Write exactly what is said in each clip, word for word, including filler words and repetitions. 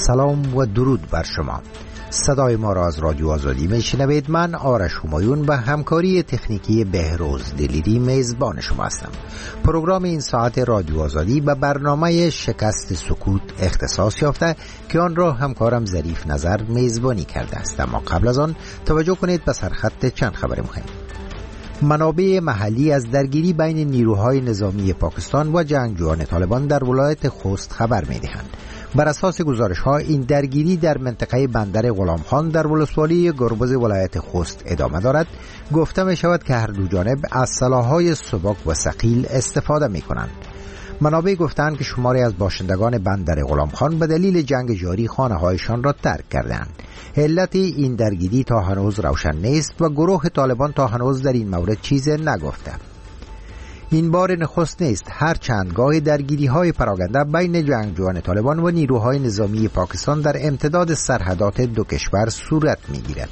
سلام و درود بر شما. صدای ما را از رادیو آزادی میشنوید. من آرش همایون و همکاری تکنیکی بهروز دلیری میزبان شما هستم. پروگرام این ساعت رادیو آزادی به برنامه شکست سکوت اختصاص یافته که آن را همکارم ظریف نظر میزبانی کرده است. اما قبل از آن توجه کنید به سرخط چند خبر مهم. منابع محلی از درگیری بین نیروهای نظامی پاکستان و جنگجویان طالبان در ولایت خوست خبر می‌دهند. بر اساس گزارش‌ها این درگیری در منطقه بندر غلامخان در ولسوالی گربز ولایت خوست ادامه دارد. گفته می‌شود که هر دو جانب از سلاح‌های سبک و ثقیل استفاده می‌کنند. منابع گفتند که شماری از باشندگان بندر غلامخان به دلیل جنگ جاری خانه‌هایشان را ترک کردند. علت این درگیری تا هنوز روشن نیست و گروه طالبان تا هنوز در این مورد چیزی نگفته. این بار نخست نیست هر چند گاه درگیری های پراگنده بین جنگجویان طالبان و نیروهای نظامی پاکستان در امتداد سرحدات دو کشور صورت می‌گیرد.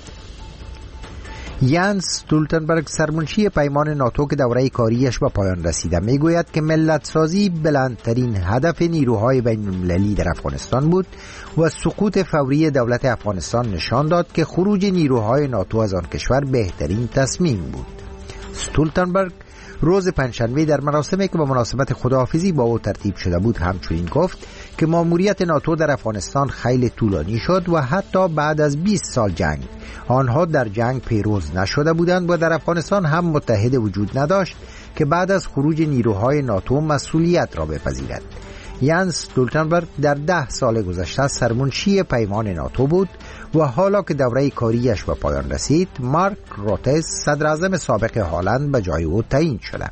یانس استولتنبرگ سرمنشی پیمان ناتو که دوره کاریش به پایان رسیده میگوید که ملت سازی بلندترین هدف نیروهای بین المللی در افغانستان بود و سقوط فوری دولت افغانستان نشان داد که خروج نیروهای ناتو از آن کشور بهترین تصمیم بود. استولتنبرگ روز پنجشنبه در مراسمی که به مناسبت خداحافظی با او ترتیب شده بود همچنین گفت که ماموریت ناتو در افغانستان خیلی طولانی شد و حتی بعد از بیست سال جنگ آنها در جنگ پیروز نشده بودند و در افغانستان هم متحد وجود نداشت که بعد از خروج نیروهای ناتو مسئولیت را بپذیرد. یانس استولتنبرگ در ده سال گذشته سرمنشی پیمان ناتو بود و حالا که دوره کاریش به پایان رسید، مارک روته صدر اعظم سابق هالند به جای او تعیین شده.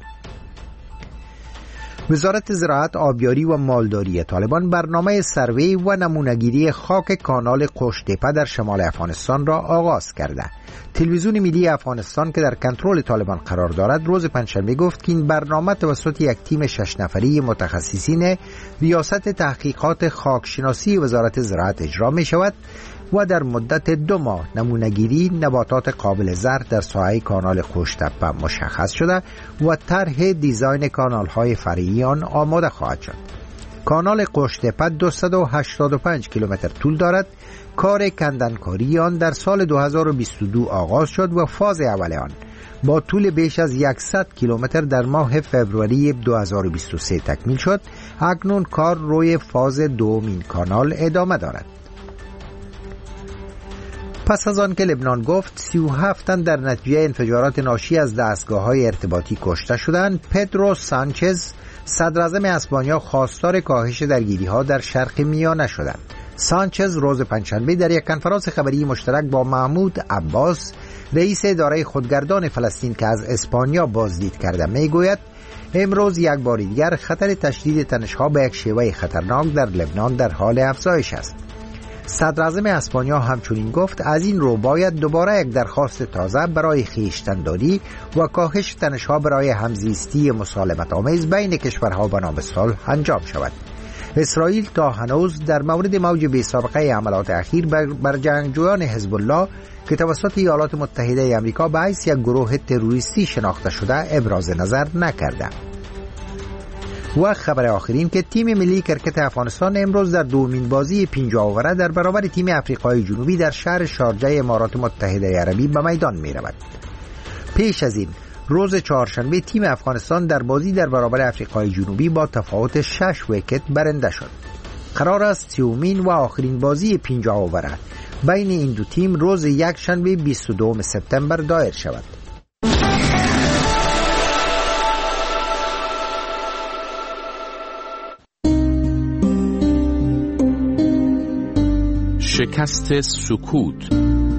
وزارت زراعت، آبیاری و مالداری طالبان برنامه سروی و نمونه‌گیری خاک کانال قوشتپه در شمال افغانستان را آغاز کرده. تلویزیون ملی افغانستان که در کنترل طالبان قرار دارد روز پنجشنبه گفت که این برنامه توسط یک تیم شش نفری متخصصین ریاست تحقیقات خاکشناسی وزارت زراعت اجرا می شود و در مدت دو ماه نمونه‌گیری نباتات قابل زرع در ساحه کانال قوشتپه مشخص شده و طرح دیزاین کانال‌های فرعی آن آماده خواهد شد. کانال قوشتپه دویست و هشتاد و پنج کیلومتر طول دارد. کار کندنکاری آن در سال دو هزار و بیست و دو آغاز شد و فاز اول آن با طول بیش از صد کیلومتر در ماه فوریه دو هزار و بیست و سه تکمیل شد. اکنون کار روی فاز دومین کانال ادامه دارد. پس از آن که لبنان گفت سی و هفت تن در نتیجه انفجارات ناشی از دستگاه‌های ارتباطی کشته شدند، پدرو سانچز صدر اعظم اسپانیا خواستار کاهش درگیری‌ها در شرق میانه شدند. سانچز روز پنجشنبه در یک کنفرانس خبری مشترک با محمود عباس رئیس اداره خودگردان فلسطین که از اسپانیا بازدید کرده میگوید امروز یک بار دیگر خطر تشدید تنش‌ها به یک شیوه خطرناک در لبنان در حال افزایش است. صدر اعظم اسپانیا همچنین گفت از این رو باید دوباره یک درخواست تازه برای خویشتن‌داری و کاهش تنش‌ها برای همزیستی مسالمت آمیز بین کشورها به نام صلح انجام شود. اسرائیل تا هنوز در مورد موج بی‌سابقه حملات اخیر بر جنگجویان حزب الله که توسط ایالات متحده آمریکا به حیث یک گروه تروریستی شناخته شده ابراز نظر نکرده. و خبر آخرین که تیم ملی کرکت افغانستان امروز در دومین بازی پنجاه اووره در برابر تیم آفریقای جنوبی در شهر شارجه امارات متحده عربی به میدان می رود. پیش از این روز چهارشنبه تیم افغانستان در بازی در برابر آفریقای جنوبی با تفاوت شش ویکت برنده شد. قرار است سومین و آخرین بازی پنجاه اووره بین این دو تیم روز یکشنبه بیست و دوم سپتامبر دایر شود. شکست سکوت.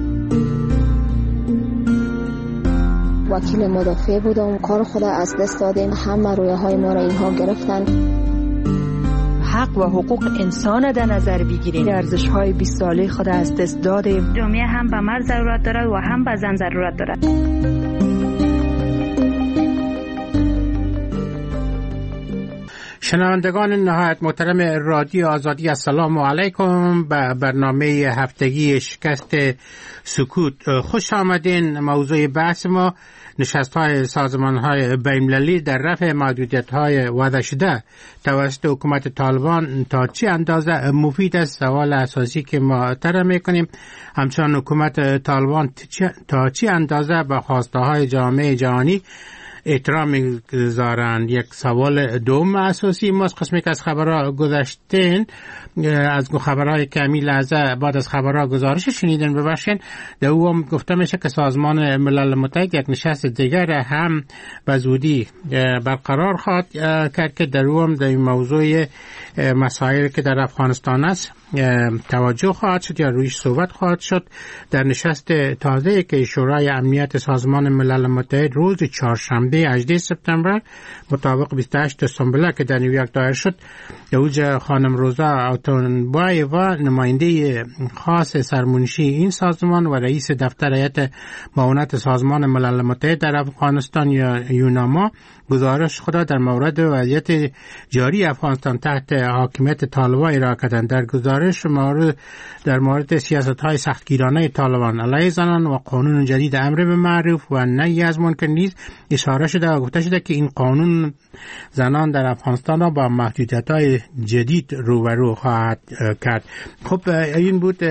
وکیل مدافع بودم، کار خود از دست دادیم، همه رویه های ما را اینها گرفتن. حق و حقوق انسان در نظر بگیریم. ارزش های بیست ساله خود از دست دادیم. جامعه هم به مرد ضرورت دارد و هم به زن ضرورت دارد. شنوندگان نهایت محترم رادیو آزادی، السلام علیکم. به برنامه هفتگی شکست سکوت خوش آمدین. موضوع بحث ما نشست های سازمان های بین‌المللی در رفع محدودیت های وضع شده توسط حکومت طالبان تا چه اندازه مفید است، سوال اساسی که ما طرح میکنیم. همچنان حکومت طالبان تا چه اندازه به خواسته های جامعه جهانی احترام میگذارند. یک سوال دوم اساسی ماست. قسمی که از خبرها گذشتین، از خبرهای که همین لحظه بعد از خبرها گزارش شنیدن ببخشین، در او گفته میشه که سازمان ملل متحد یک نشست دیگر هم به زودی برقرار خواهد کرد که در او در این موضوع مسائلی که در افغانستان است توجه خواهد شد یا رویش صحبت خواهد شد. در نشست تازه که شورای امنیت سازمان ملل متحد روز چهارشنبه هجدهم سپتامبر مطابق بیست و هشت سنبله که در نیویورک دایر شد، اوج خانم روزا اوتونبایوا، نماینده خاص سرمنشی این سازمان و رئیس دفتر هیئت معاونت سازمان ملل متحد در افغانستان یا یوناما، گزارش خود در مورد وضعیت جاری افغانستان تحت حاکمیت طالبان ارائه کردند. در گزارش مورد در مورد سیاست‌های سختگیرانه طالبان علیه زنان و قانون جدید امر به معروف و نهی از منکر نیز اشاره شده و گفته شده که این قانون زنان در افغانستان را با محدودیت‌های جدید روبرو خواهد کرد. خب این بود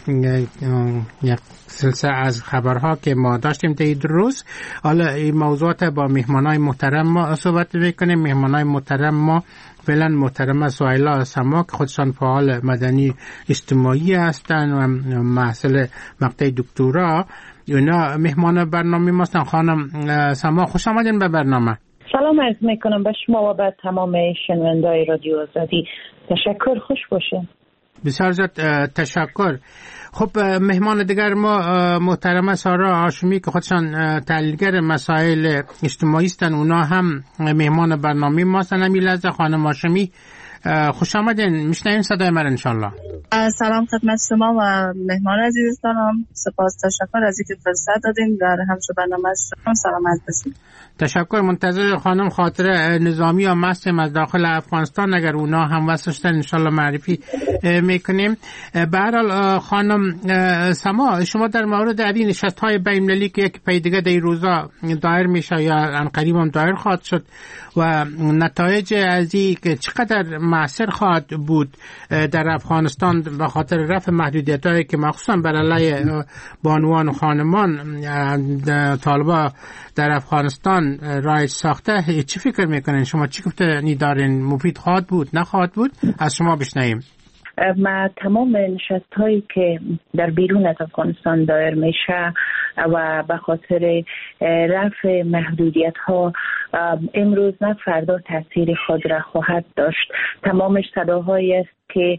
یک سلسله از خبرها که ما داشتیم در این روز. حالا این موضوعات با مهمانای محترم ما صحبت میکنیم. مهمانای محترم ما فعلا محترمه سهیلا سما که خودشان فعال مدنی اجتماعی هستند و محصل مقطع دکترا، اونا مهمان برنامه ما هستند. خانم سما خوش آمدین به برنامه. سلام عرض میکنم به شما و به تمام شنوندگان رادیو آزادی. تشکر، خوش باشین. بسیار زیاد تشکر. خب مهمان دیگر ما محترمه سارا هاشمی که خودشان تحلیلگر مسائل اجتماعی هستند، اونا هم مهمان برنامه ما هستند. همین لحظه خانم هاشمی خوش آمدین، میشنویم صدای من انشالله. سلام خدمت شما و مهمان عزیزتانم. سپاس، تشکر از اینکه فرصت دادین در همچو برنامه شما. سلامت باشید. تشکر. منتظر خانم خاطر نظامی و مستم از داخل افغانستان، اگر اونا هم وصلشتن انشالله معرفی میکنیم. به هر حال خانم سما، شما در مورد این نشست های بین‌المللی که یک پی دیگه در این روزا دایر میشه یا عنقریب هم دایر خواهد شد و نتایج از این که چقدر مؤثر خواهد بود در افغانستان به خاطر رفع محدودیت هایی که مخصوصا بر علیه بانوان و خانمان طالبا در افغانستان رایج ساخته، چی فکر میکنین شما؟ چی گفته دارین؟ مفید خواهد بود، نخواهد بود؟ از شما بشنویم. ما تمام نشست هایی که در بیرون از افغانستان دایر میشه و به خاطر رفع محدودیت ها امروز نه فردا تاثیر خود را خواهد داشت. تمامش صداهایی است که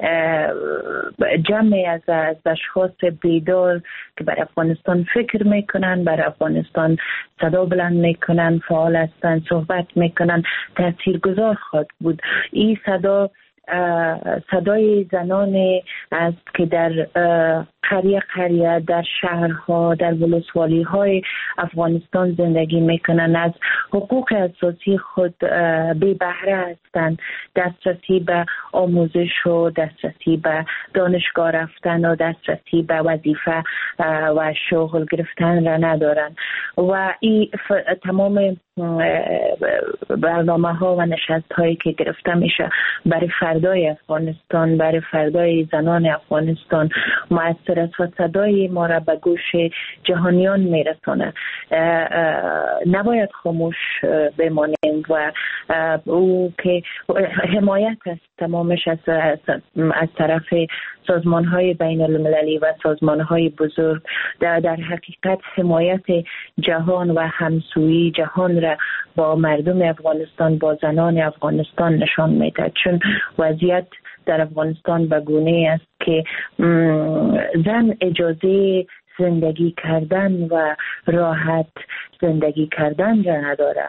جمعی از اشخاص بیدار که بر افغانستان فکر میکنن، بر افغانستان صدا بلند میکنن، فعال هستن، صحبت میکنن، تاثیرگذار خواهد بود. این صدا صدای زنانی است که در قریه قریه، در شهرها، در ولسوالی های افغانستان زندگی میکنن، از حقوق اساسی خود بی بهره هستند. دسترسی به آموزش و دسترسی به دانشگاه رفتن و دسترسی به وظیفه و شغل گرفتن را ندارن و این تمام برنامه ها و نشست هایی که گرفته میشه برای فردای افغانستان، برای فردای زنان افغانستان مؤثر است و صدای ما را به گوش جهانیان میرسونه. نباید خاموش بمانیم و او که حمایت است تمامش از, از طرف سازمان های بین المللی و سازمان های بزرگ در, در حقیقت حمایت جهان و همسویی جهان را با مردم افغانستان، با زنان افغانستان نشان میده، چون وضعیت در افغانستان به گونه است که زن اجازه زندگی کردن و راحت زندگی کردن را نداره.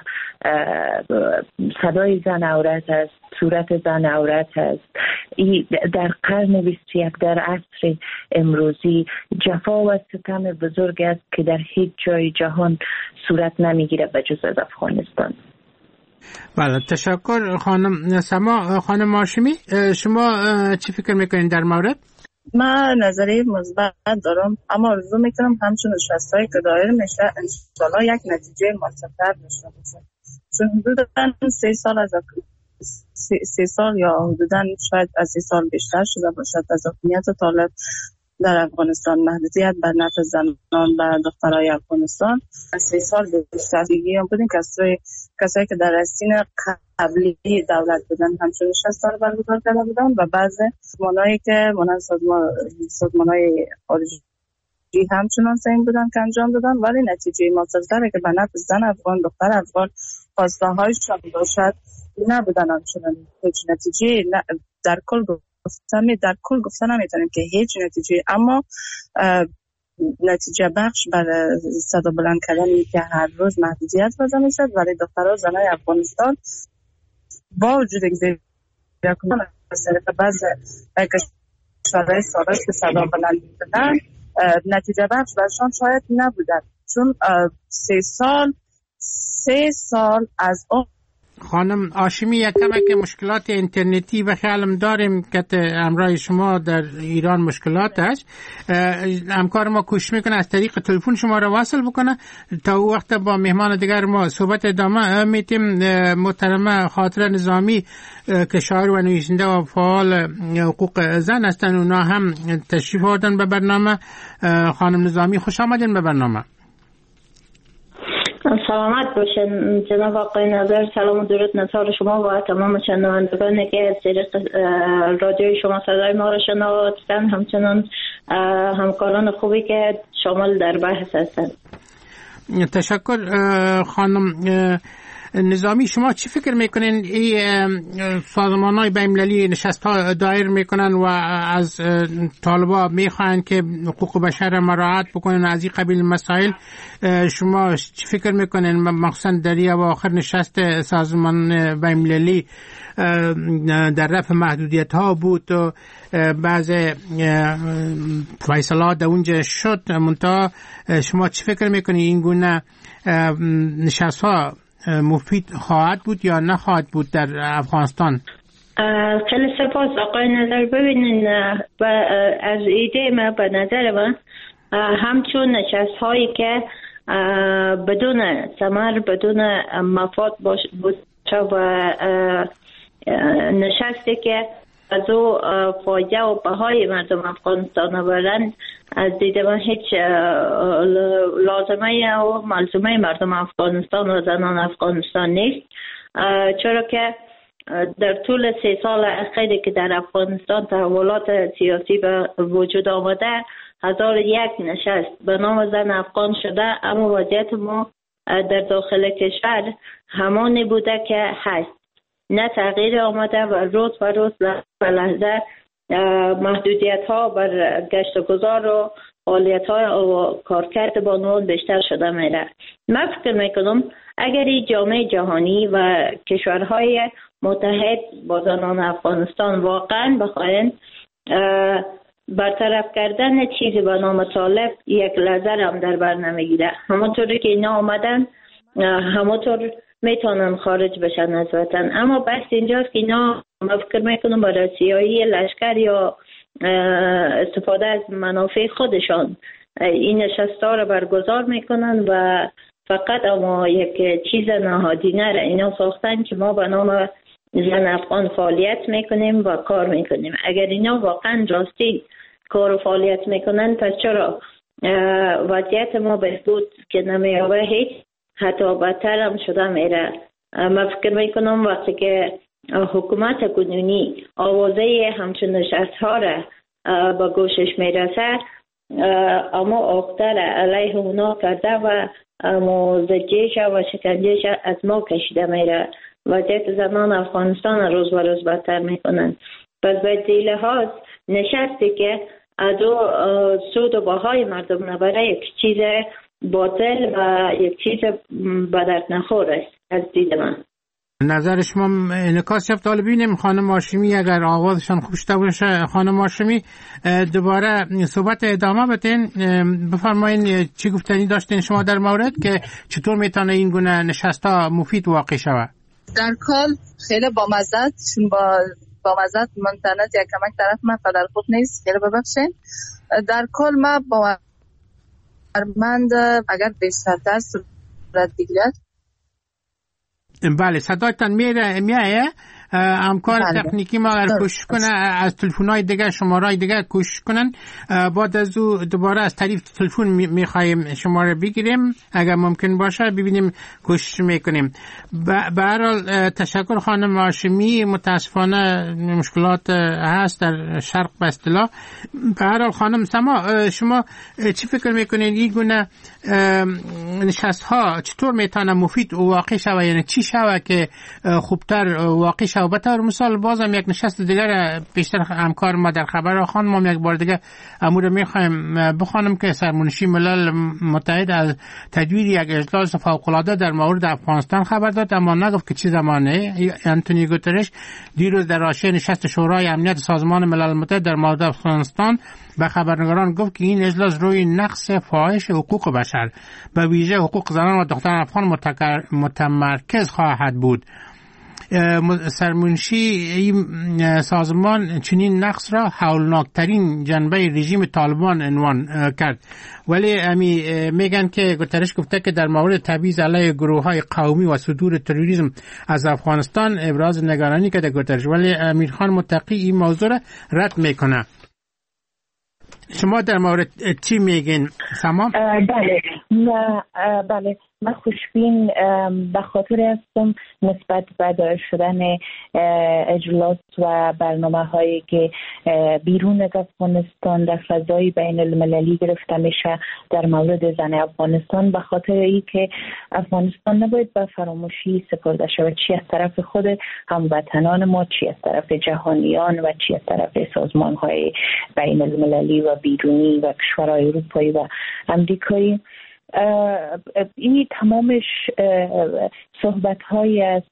صدای زن عورت است، صورت زن عورت است. در قرن بیست و یک در عصر امروزی جفا و ستم بزرگ است که در هیچ جای جهان صورت نمیگیره به جز از افغانستان. بله تشکر خانم سما. خانم هاشمی شما چی فکر میکنین در مورد؟ من نظری مثبت دارم، اما آرزو میکنم همچون نشستایی که دایر میشه انشالله یک نتیجه معتبر داشته باشه، چون حدودا سه سال از سه, سه سال یا حدودا شاید از سه سال بیشتر شده باشد از حکومت طالب در افغانستان، محدودیت بر نفع زنان و دخترای افغانستان. از سه سال بیشتر دیگه هم بودیم کسایی کسایی که در رسین قبلی دولت بودن همچون نشستا رو برگزار کرده بودن و بعضی سازمانایی که مانند سازمان سازمانای خارجی همچنان سعی بودن که انجام دادن، ولی نتیجه موثرتری که به نفع زن افغان دختر افغان خواسته هایشان باشد نبودن. همچنان هیچ نتیجه در کل گفتم در کل گفتن نمیتونیم که هیچ نتیجه، اما نتیجه بخش بر صدا بلند کردنی که هر روز محدودیت وضع میشد، ولی دخترها زنای افغانستان با وجود اینکه بعض کشورهای سابق که صدا بلند می‌کردن نتیجه بخش برشان شاید نبودن، چون سه سال سه سال از اون. خانم هاشمی یک کمک مشکلات اینترنتی و خیالم داریم که امرای شما در ایران مشکلات هست. همکار ما کوشش میکنه از طریق تلفن شما را واصل بکنه تا او وقت با مهمان دیگر ما صحبت ادامه میتیم. محترمه خاطره نظامی که شاعر و نویسنده و فعال حقوق زن هستن، اونا هم تشریف آوردن به برنامه. خانم نظامی خوش آمدین به برنامه. سلامت باشین جناب آقای نظر. سلام و درود نثار شما و تمام شنوندگانی که از طریق رادیوی شما صدای ما را شنوادن، همچنان همکاران خوبی که شامل در بحث هستند. تشکر. خانم نظامی شما چی فکر میکنین این سازمان‌های بین‌المللی نشست‌ها دایر میکنن و از طالبا میخوان که حقوق بشر مراعات بکنن از این قبیل مسائل؟ شما چی فکر میکنین مخصوصا در این آخر نشست سازمان بین‌المللی در رفع محدودیت ها بود و بعض فیصلات در اونجا شد، منتها شما چی فکر میکنین این گونه نشست ها مفید خواهد بود یا نخواهد بود در افغانستان؟ خیلی سپاس آقای نظر. ببینین از ایده ما به نظر من همچون نشست هایی که بدون ثمر بدون مفاد باشه و نشستی که از او فایده و بهای مردم افغانستان آورند، از دید من هیچ لازمه و ملزومه مردم افغانستان و زنان افغانستان نیست، چرا که در طول سه سال اخیری که در افغانستان تحولات سیاسی به وجود آمده، هزار یک نشست به نام زن افغان شده، اما وضعیت ما در داخل کشور همانی بوده که هست، نه تغییر آمده و روز و روز به لحظه محدودیت ها بر گشت و گذار و فعالیت های و کارکرد بانوان بیشتر شده میره. من فکر میکنم اگر این جامعه جهانی و کشورهای متحد با زنان افغانستان واقعا بخواین برطرف کردن چیزی به نام طالب، یک لحظه هم در بر نمیگیره. همونطوری که اینا آمدن همونطور میتونن خارج بشن از وطن، اما بس اینجاست که اینا من فکر میکنم برای سیاهی لشکر یا استفاده از منافع خودشان این نشستا رو برگزار میکنن و فقط اما یک چیز نهادینه را اینا ساختن که ما به نام زن افغان فعالیت میکنیم و کار میکنیم. اگر اینا واقعا راستی کار و فعالیت میکنن، پس چرا وضعیت ما بهبود که نمیابه هیچ حتی بدتر هم شده میره. من فکر میکنم وقتی که حکومت کنونی آوازه همچون نشست ها را با گوشش میرسه، اما آختر علیه اونا کرده و موزجیش و شکنجهش از ما کشیده میره. وضعیت زنان افغانستان روز و روز بدتر میکنن. پس باید دیل هاست نشستی که از او سود و باهای مردم نبره یک چیز باطل و یک چیز بدرد نخور است از دید من. نظر شما انعکاس یافت. حالا ببینیم خانم هاشمی اگر آوازشان خوب شده باشه. خانم هاشمی دوباره صحبت ادامه بدین، بفرمایین چی گفتنی داشتین شما در مورد که چطور میتونه این گونه نشستا مفید واقع شود؟ در کل خیلی با مزد چون با با مزد منتنت یک کمک طرف من قدر خوب نیست، خیلی ببخشین. در کل ما با ارمند اگر بیشتر صورت بگیرد. بله صدایتان میره میایه همکار تکنیکی ما اگر کوشش کنه از تلفن‌های دیگه شماره‌های دیگه کوشش کنن، بعد از او دوباره از طریق تلفن میخوایم شماره بگیریم اگر ممکن باشه ببینیم کوشش میکنیم. به هر حال تشکر خانم هاشمی. متاسفانه مشکلات هست در شرق به اصطلاح. به هر حال خانم سما شما چی فکر میکنین این گونه نشست ها چطور میتونه مفید و واقعی شود، یعنی چی شود که خوبتر واقعی شود؟ به طور مثال بازم یک نشست دیگر بیشتر همکار ما در خبر خانم ما یک بار دیگه امور میخوایم بخوانم که سرمنشی ملل متحد از تدویر یک اجلاس فوق‌العاده در مورد افغانستان خبر داد، اما نگفت که چی زمانه. آنتونیو گوترش دیروز در حاشیه نشست شورای امنیت سازمان ملل متحد در مورد افغانستان به خبرنگاران گفت که این اجلاس روی نقص فاحش حقوق بشر به ویژه حقوق زنان و دختران افغان متمرکز خواهد بود. سرمنشی این سازمان چنین نقص را هولناکترین جنبه رژیم طالبان عنوان کرد، ولی امی میگن که گوترش گفته که در مورد تبعیض علیه گروه‌های قومی و صدور تروریسم از افغانستان ابراز نگرانی کرده گوترش، ولی امیرخان متقی این موضوع را رد میکنه. شما در مورد چی میگین سما؟ بله نه بله من خوشبین به خاطر هستم نسبت به دایر شدن اجلاس و برنامه هایی که بیرون از افغانستان در فضای بین المللی گرفته میشه در مورد زن افغانستان، به خاطر ای که افغانستان نباید به فراموشی سپرده شود، چی از طرف خود هموطنان ما، چی از طرف جهانیان و چی از طرف سازمان های بین المللی و بیرونی و کشورهای اروپایی و امریکایی. این تمامش صحبت های است،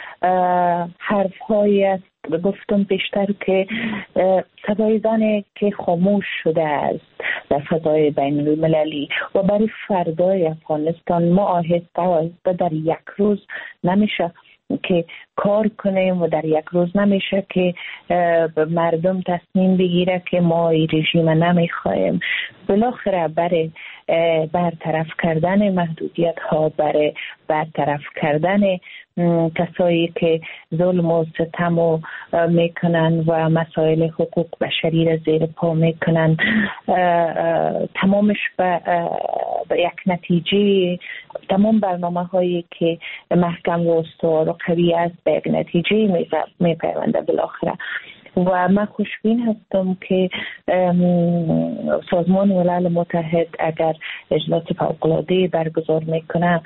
حرف های است، گفتم پیشتر که صدای زنی که خاموش شده است در فضای بین المللی و برای فردای افغانستان ما آهسته آهسته در یک روز نمیشه که کار کنیم و در یک روز نمیشه که مردم تصمیم بگیره که ما این رژیم نمیخوایم. بالاخره برای برطرف کردن محدودیت ها، برای برطرف کردن کسایی که ظلم و ستم و میکنن و مسائل حقوق بشری را زیر پا میکنن، تمامش به یک نتیجه، تمام برنامه هایی که محکم و استوار و قوی است به یک نتیجه میپیونده بالاخره. و من خوشبین هستم که سازمان ملل متحد اگر اجلاس فوق‌العاده برگزار میکنه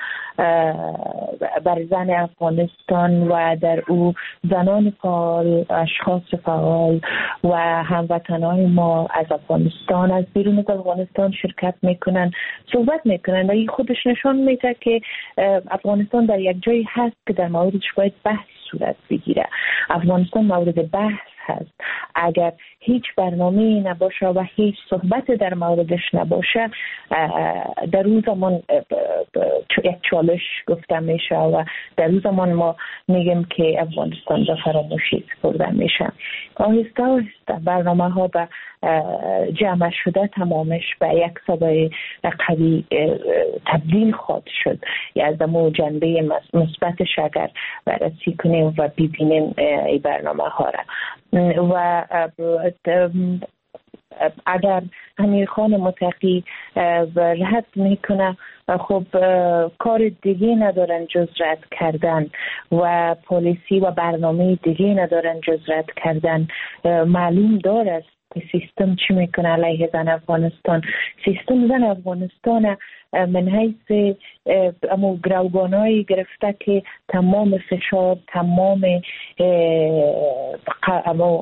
بر زن افغانستان و در او زنان فعال، اشخاص فعال و هموطنان ما از افغانستان، از بیرون از افغانستان شرکت میکنن، صحبت میکنن و این خودش نشان میده که افغانستان در یک جایی هست که در موردش باید بحث صورت بگیره. افغانستان مورد بحث هست. اگر هیچ برنامه‌ای نباشه و هیچ صحبت در موردش نباشه، در اون زمان یک چالش گفته میشه و در اون زمان ما میگیم که افغانستان به فراموشی سپرده میشه. آهسته آهسته برنامه ها به جمع شده تمامش به یک صدای قوی تبدیل خواهد شد. یا از مو جنبه مثبتش اگر بررسی کنیم و ببینیم این برنامه ها را و اگر امیرخان متقی رد میکنه، خب کار دیگه ندارن جز رد کردن و پالیسی و برنامه دیگه ندارن جز رد کردن. معلوم داره سیستم چی میکنه علیه زن افغانستان. سیستم زن افغانستان من حیث امو گروگانایی گرفته که تمام فشار، تمام امو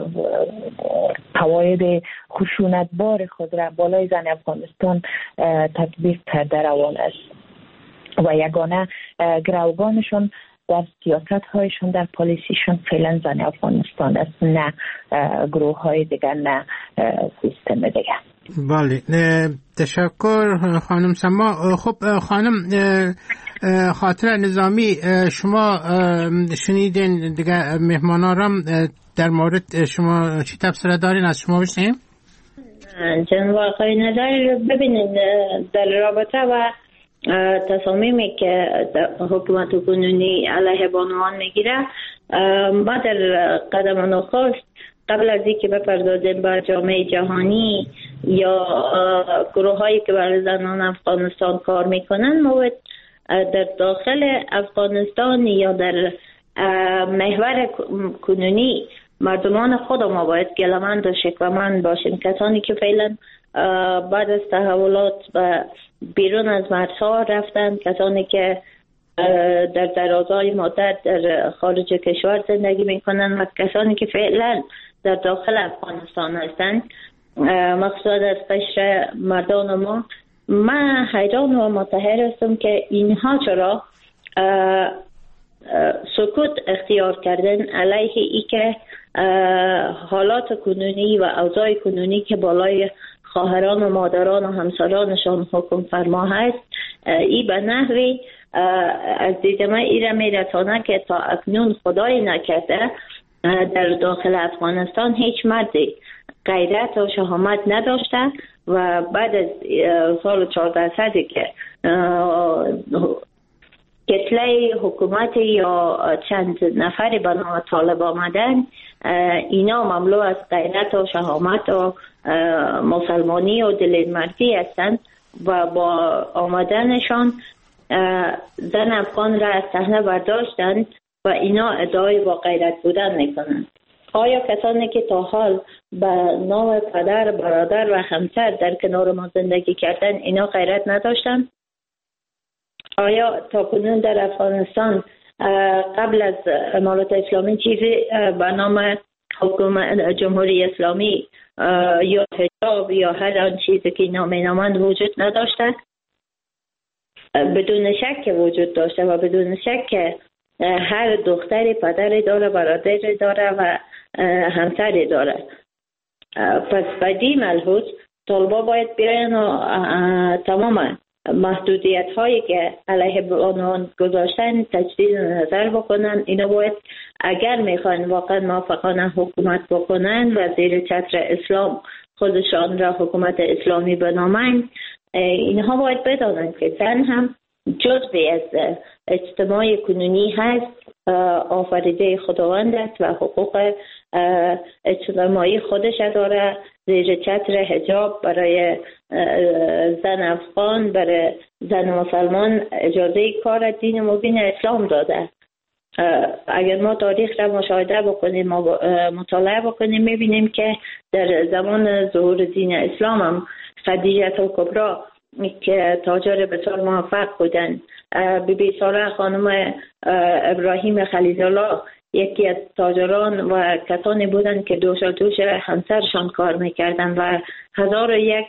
قواعد خشونت بار خود را بالای زن افغانستان تطبیق کرده روان است و یگانه گروگانشون در سیاست هایشون، در پالیسیشون فعلا زن افغانستان است، نه گروه های دیگر، نه سیستم دیگر. بله، تشکر خانم سما. خب خانم خاطر نظامی، شما شنیدین دیگه مهمانارم در مورد شما چی تبصره دارین؟ از شما بشنیم؟ جناب آقای نظر، ببینید در رابطه و تصامیمی که حکومت کنونی علیه بانوان میگیره، ما در قدم نخست قبل از اینکه بپردازیم به جامعه جهانی یا گروه هایی که برای زنان افغانستان کار میکنن، ما باید در داخل افغانستان یا در محور کنونی مردمان خود ما باید گلمند و شکومند باشیم. کسانی که فعلا بعد از تحولات و بیرون از مرزها رفتن، کسانی که در درازای مدت در خارج کشور زندگی میکنن و کسانی که فعلا در داخل افغانستان هستند، مخصوصا از قشر مردان ما، من حیران و متحیر هستم که اینها چرا سکوت اختیار کردن علیه ای که حالات کنونی و اوضاع کنونی که بالای خواهران و مادران و همسرانشان حکم فرما هست، ای به نحوی از دیدم ای را میرسانه که تا اکنون خدای نکرده در داخل افغانستان هیچ مردی غیرت و شهامت نداشته و بعد از سال چهارده صدی که کتله حکومت یا چند نفری به نام طالب آمدن، اینا مملو از غیرت و شهامت و مسلمانی و دلمردی هستند و با آمدنشان زن افغان را از صحنه برداشتند و اینا ادعای با غیرت بودن میکنند. آیا کسانی که تا حال به نام پدر، برادر و همسر در کنار ما زندگی کردن، اینا غیرت نداشتند؟ آیا تا کنون در افغانستان قبل از امارت اسلامی چیزی به نام حکومت جمهوری اسلامی یا حجاب یا هر آن چیزی که اینا مینامند وجود نداشته؟ بدون شک وجود داشته و بدون شک هر دختری پدری داره، برادری داره و همسری داره. پس بدی ملحوظ طالبا باید بیاین و تمام محدودیت هایی که علیه بانوان گذاشتن تجدید نظر بکنن. اینا باید اگر میخوان واقعا موافقانه حکومت بکنن و زیر چتر اسلام خودشان را حکومت اسلامی بنامند، اینها باید بدانن که زن هم جزئی از اجتماع کنونی هست، آفریده خداوند است و حقوق اجتماعی خودش داره. زیر چتر حجاب برای زن افغان، برای زن مسلمان اجازه کار دین مبین اسلام داده. اگر ما تاریخ را مشاهده بکنیم، مطالعه بکنیم، میبینیم که در زمان ظهور دین اسلام هم خدیجه الکبری که تاجر بسیار موفق بودن، بی بی ساره خانم ابراهیم خلیل الله یکی از تاجران و کسانی بودند که دوش دوش همسرشان کار میکردن و هزار و یک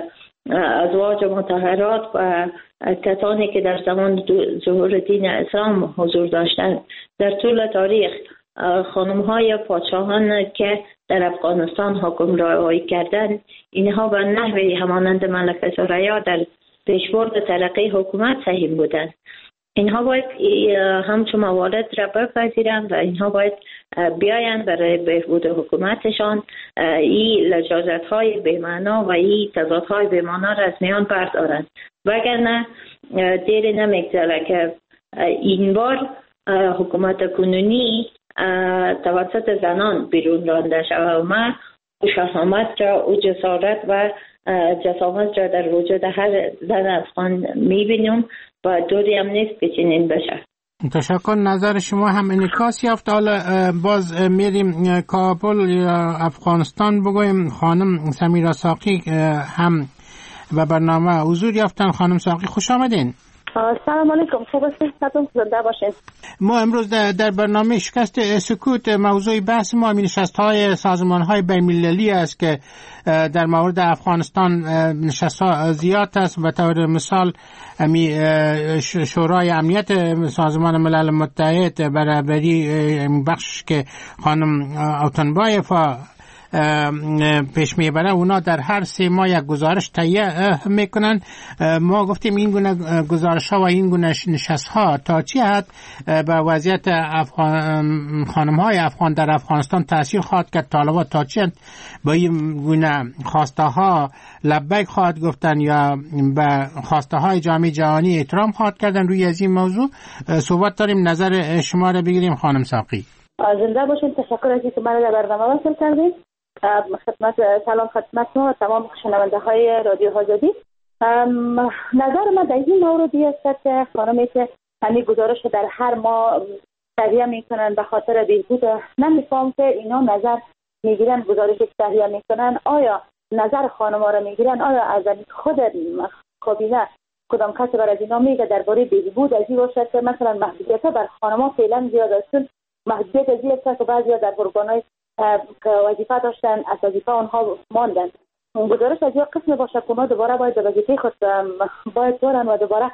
ازواج مطهرات و کسانی که در زمان ظهور دین اسلام حضور داشتند. در طول تاریخ خانم های پادشاهان که در افغانستان حکمرانی کردند، اینها به نحوی همانند ملکه ثریا در پیشبرد ترقی حکومت سهیم بودند. اینها باید همچون موارد را بپذیرند و اینها باید بیایند برای بهبود حکومتشان این لجاجت های بی‌معنا و این تضاد های بی‌معنا را از میان بردارند، وگرنه دیر نمیگذره که این بار حکومت کنونی توسط زنان بیرون رانده شود و ما او شهامت را، او جسارت و جسامت را در وجود هر زن افغان میبینیم و دوری هم نیست که چنین بشه. تشکر. نظر شما هم انعکاس یافت. حالا باز میریم کابل یا افغانستان بگویم. خانم سمیرا ساقی هم و برنامه حضور یافتن. خانم ساقی خوش آمدین. سلام علیکم، خوب هستید؟ زنده باشید. ما امروز در, در برنامه شکست سکوت موضوع بحث ما نشست‌های سازمان‌های بین‌المللی است که در مورد افغانستان نشست‌ها زیاد است. به طور مثال امی شورای امنیت سازمان ملل متحد برابری بخش که خانم اوتنبایفا پیش میبره اونا در هر سه ماه یک گزارش تهیه میکنن. ما گفتیم این گونه گزارش ها و این گونه نشست ها تا چی حد به وضعیت افغان خانم های افغان در افغانستان تاثیر خواهد کرد؟ طالبان تا چی حد با این گونه خواسته ها لبیک خواهد گفتن یا به خواسته های جامعه جهانی احترام خواهد کردن؟ روی از این موضوع صحبت داریم، نظر شما را بگیریم. خانم ساقی زنده باشین. تشکر از اینکه من در برنامه وصل کردید. خدمت سلام خدمت شما و تمام شنونده های رادیو آزادی. نظر من در این موردی است که خانمی که همین گزارش در هر ماه تهیه میکنن به خاطر بهبود، نمیفهم که اینا نظر میگیرن گزارش تهیه میکنن، آیا نظر خانم‌ها را میگیرن؟ آیا از خود کابینه کدام کسی بر از اینا میگه درباره بهبود از این باشد که مثلا محدودیت بر خانم‌ها فعلا زیاد است؟ محدودیت از این است که بعضی در ارگان‌های که وظیفه داشتن از وظیفه آنها ماندن. گزارش از این قسم باشه که اونا دوباره باید وظیفه خود باید دارن و دوباره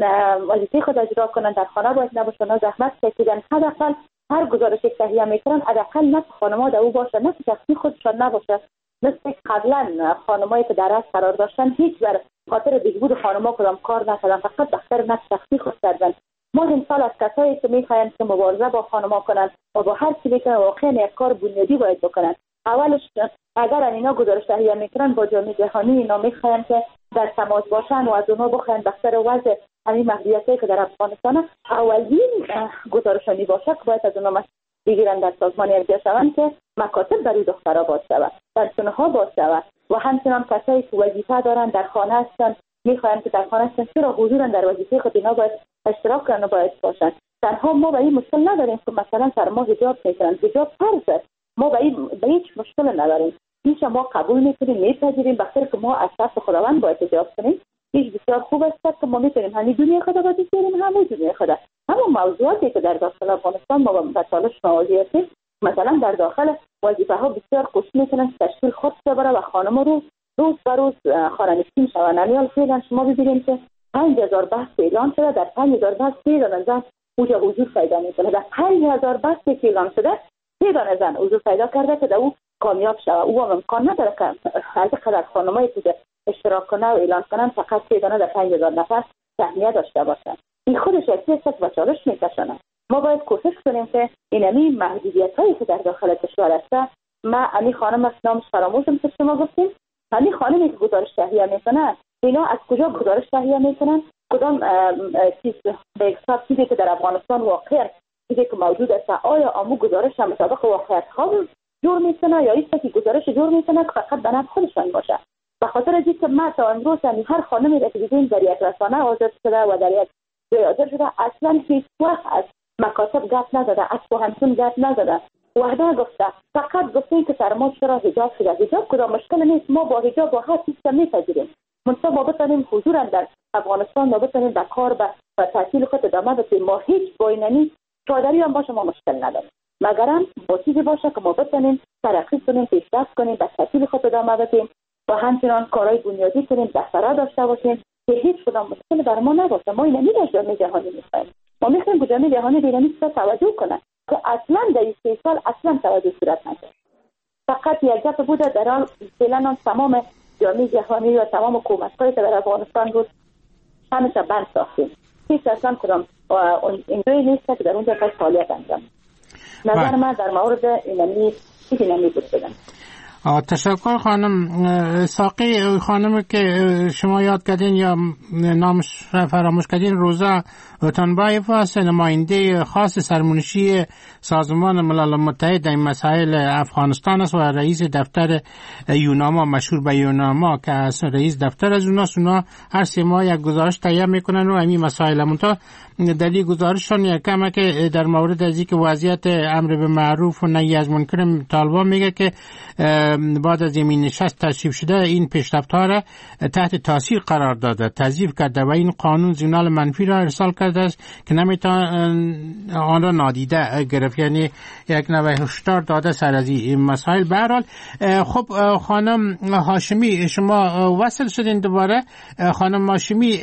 وظیفه خود اجرا کنن، در خانه باید نباشن، زحمت کشیدن. حداقل هر گزارش که تهیه میکنن حداقل نفس خانم‌ها در او باشه، نفس شخصی خودشان نباشه. مثل قبلا خانمایی که در رأس قرار داشتن هیچ بر خاطر بهبود خانم‌ها کدام کار نکردن، فقط بخاطر نفس شخصی خود کردن. ما امسال از کسایی که میخواین که مبارزه با خانم‌ها کنن و با هر چیزی که واقعا یک کار بنیادی باید بکنن. اولش اگر اینا گزارش تهیه میکنن با جامعه جهانی، اینا میخواین که در تماس باشن و از اونها بخواین بخاطر وضع همین محدودیتی که در افغانستان اولین گزارشانی باشه که باید از اونها بگیرن در سازمان ارجاع شوند که مکاتب برای دخترها باز شود، پرسنل‌ها باز شود و همچنان کسایی که وظیفه دارن در خانه هستن میخواین که در خانه هستن چرا حضورن در وظیفه خود اینا باید اشتراک کنن و باید باشن. تنها ما به این مشکل نداریم که مثلا سر ما حجاب میکنن، حجاب فرض، ما به این به هیچ مشکل نداریم، هیچ ما قبول میکنیم، میپذیریم، بخاطر که ما از طرف خداوند باید حجاب کنیم. هیچ بسیار خوب است که ما میتونیم همین دنیا خدا باید بسیاریم همون دنیا خدا. همون موضوعاتی که در داخل افغانستان ما با چالش مواجه هستیم، مثلا در داخل وظیفه ها بسیار کوشش میکنن تشکیل خود ببره و خانم رو روز به روز خانه‌نشین شوند. امیال فعلا شما ببینید که پنج هزار بحث اعلان شده، در پنج هزار بحث سه دانه زن اوجا حضور پیدا میکنه. در پنج هزار بحث که اعلان شده سه دانه زن حضور پیدا کرده که در او کامیاب شود. او هم امکان نداره که از قدر خانمایی که اشتراک کنه و اعلان کنن فقط سه دانه در پنج هزار نفر سهمیه داشته باشن. این خودش یک چیز و چالش میکشونه. ما باید کوشش کنیم که این امی محدودیت هایی که در داخل کشور هست، ما امی خانم از نامش فراموشم که شما گفتیم، امی خانمی که گزارش تهیه میکنن اینا از کجا گزارش تهیه میکنن؟ کدام چیز به حساب چیزی که در افغانستان واقع چیزی که موجود است، آیا آمو گزارش هم مطابق واقعیت ها جور میکنه یا ایسته که گزارش جور میکنه که فقط به نفع خودشان باشه؟ به خاطر از اینکه ما تا امروز هر خانمی را که دیدیم در یک رسانه آزاد شده و در یک جای آزاد شده اصلا هیچ وقت از مکاتب گپ نداده، از پوهنتون گپ نداده، وحده گفته، فقط گفته که سر ما چرا حجاب شده. حجاب کدام مشکل نیست، ما با حجاب با هر چیز میپذیریم، منتها ما بتونیم حضور در افغانستان، ما بتونیم به کار و تحصیل خود ادامه بدیم. ما هیچ بایننی چادری هم باشه ما مشکل نداریم، مگرم با چیزی باشه که ما بتونیم ترقی کنیم، پیشرفت کنیم، به تحصیل خود ادامه بدیم و همچنان کارهای بنیادی کنیم، دفترها داشته باشیم که هیچ کدام مشکل بر ما نباشه. ما اینو می‌دونیم جامعه جهانی می‌خوایم، ما می‌خوایم که جامعه جهانی به این توجه کنه که اصلا در این سه سال اصلا توجه صورت نشد. فقط یک دفعه بوده در حال فعلا تمام جامعه جهانی و تمام حکومت‌هایی که در افغانستان بود همیشه بند ساختیم. هیچ اصلا کدام اینجوری نیست که در اونجا کار فعالیت انجام. نظر من در مورد اینمی چیزی نمی بود بدم. تشکر خانم ساقی. خانم که شما یاد کردین یا نامش فراموش کردین، روزا اوتانبایف است، نماینده خاص سرمنشی سازمان ملل متحد در مسائل افغانستان است و رئیس دفتر یوناما، مشهور به یوناما که از رئیس دفتر از اوناست. اونا هر سه ماه یک گزارش تهیه میکنن و همین مسائل منتها دلیل گزارششون یکمه که در مورد از اینکه وضعیت امر به معروف و نهی از منکر طالبان میگه که بعد از این نشست تصویب شده این پیشرفت‌ها را تحت تاثیر قرار داده، تضعیف کرده و این قانون سیگنال منفی را ارسال کرده است که نمیتونه آن را نادیده گرفت، یعنی یک نوع هشدار داده سر از این مسائل. به هر حال خب خانم هاشمی شما وصل شدین دوباره. خانم هاشمی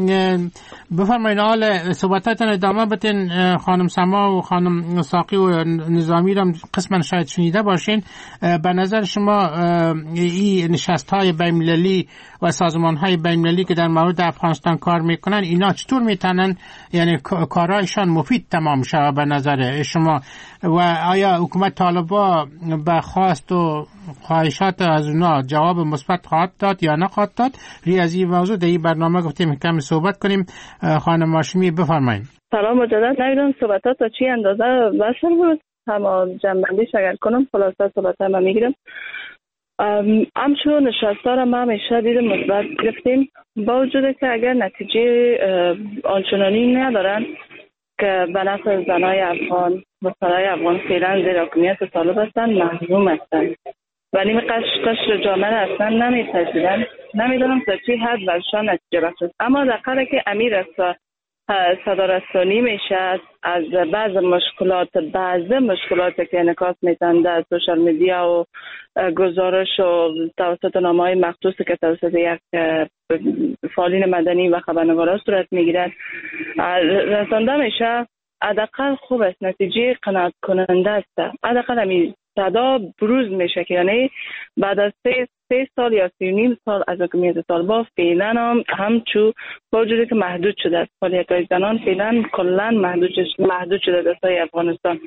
بفرمایید حال صحبتاتون ادامه بدین. خانم سما و خانم ساقی و نظامی را قسما شاید شنیده باشین. به نظر شما این نشست های بین‌المللی و سازمان های بین‌المللی که در مورد افغانستان کار میکنن اینا چطور میتونن یعنی کارهایشان مفید تمام شود به نظر شما و آیا حکومت طالبان به خواست و خواهشات از اونا جواب مثبت خواهد داد یا نخواهد داد؟ ریاضی موضوع در این برنامه گفتیم کم صحبت کنیم. خانم هاشمی بفرمایید. سلام مجدد. نمیدونم صحبتات تا چی اندازه وصل بود، اما جنبندیش اگر کنم خلاصه صحبت هم میگیرم. همچون نشسته را ما همیشه دیدم مثبت گرفتیم، با وجود که اگر نتیجه آنچنانی ندارن که به نفع زنای افغان و سرای افغان فعلا زیر حکومت طالب هستن، محروم هستن و نیم قشر قشر جامعه اصلا نمیپذیرن. نمیدونم تا چی حد برشان نتیجه بخش است، اما در قدر که امیر است صدارستانی میشه از بعض مشکلات بعض مشکلات که انعکاس میتن در سوشال میدیا و گزارش و توسط نامه‌های مخصوصی که توسط یک فعالین مدنی و خبرنگارا صورت میگیرد رسانده میشه، حداقل خوب است، نتیجه قناعت کننده است. حداقل همین صدا بروز میشه که یعنی بعد از سه, سه سال یا سه نیم سال از حکومت طالبان فعلا هم همچو با وجودی که محدود شده است، فعالیت‌های زنان فعلا کلا محدود محدود شده در سای افغانستان،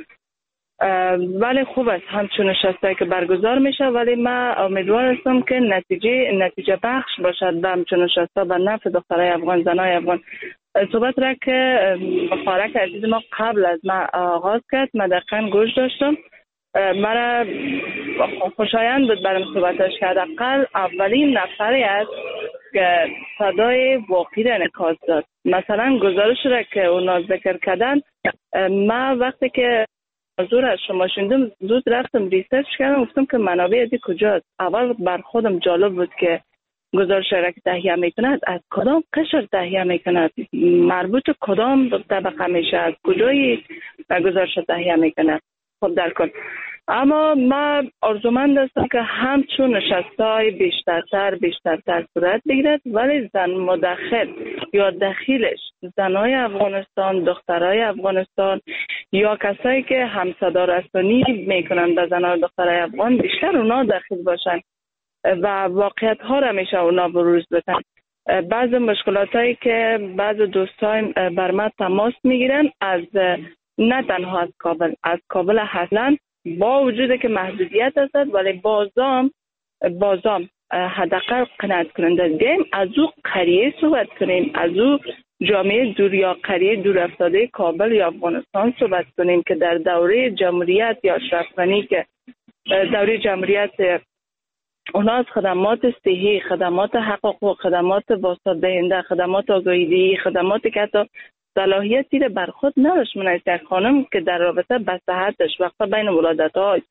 ولی خوب است همچون نشسته که برگزار میشه. ولی من امیدوار هستم که نتیجه نتیجه بخش باشد به همچون نشسته به نفع دخترای افغان، زنای افغان. صحبت را که مبارک عزیز ما قبل از ما آغاز کرد من دقیقا گوش داشتم، مرا خوشایند بود برام صحبتش که حداقل اولین نفری است که صدای واقعی را انعکاس داد. مثلا گزارش را که اونا ذکر کردن، من وقتی که حضور از شما شنیدم زود رفتم ریسرچ کردم، گفتم که منابع ازی کجاست. اول بر خودم جالب بود که گزارش را که تهیه میکند از کدام قشر تهیه میکند، مربوط کدام طبقه میشه، از کجای گزارش تهیه میکند. خب در کن. اما ما آرزومند هستم که همچون نشستای بیشترتر بیشترتر صورت بگیرد، ولی زن مدخل یا دخیلش زنای افغانستان، دخترای افغانستان یا کسایی که همصدا رسانی میکنن به زنای و دخترای افغان بیشتر اونا دخیل باشن و واقعیت ها را میشه اونا بروز بدن. بعض مشکلات هایی که بعض دوستان بر من تماس میگیرن از نه تنها از کابل، از کابل هستن، با وجود که محدودیت هست ولی بازام بازام حداقل قناعت کننده. بیایم از او قریه صحبت کنیم، از او جامعه دور یا قریه دور افتاده کابل یا افغانستان صحبت کنیم که در دوره جمهوریت یا اشرف غنی که دوره جمهوریت اونا از خدمات صحی، خدمات حقوق، خدمات واسطه دهنده، خدمات آگاهی، خدماتی که حتی صلاحیتی را بر خود نداشت. من از یک خانم که در رابطه به صحتش وقتا بین ولادت‌ها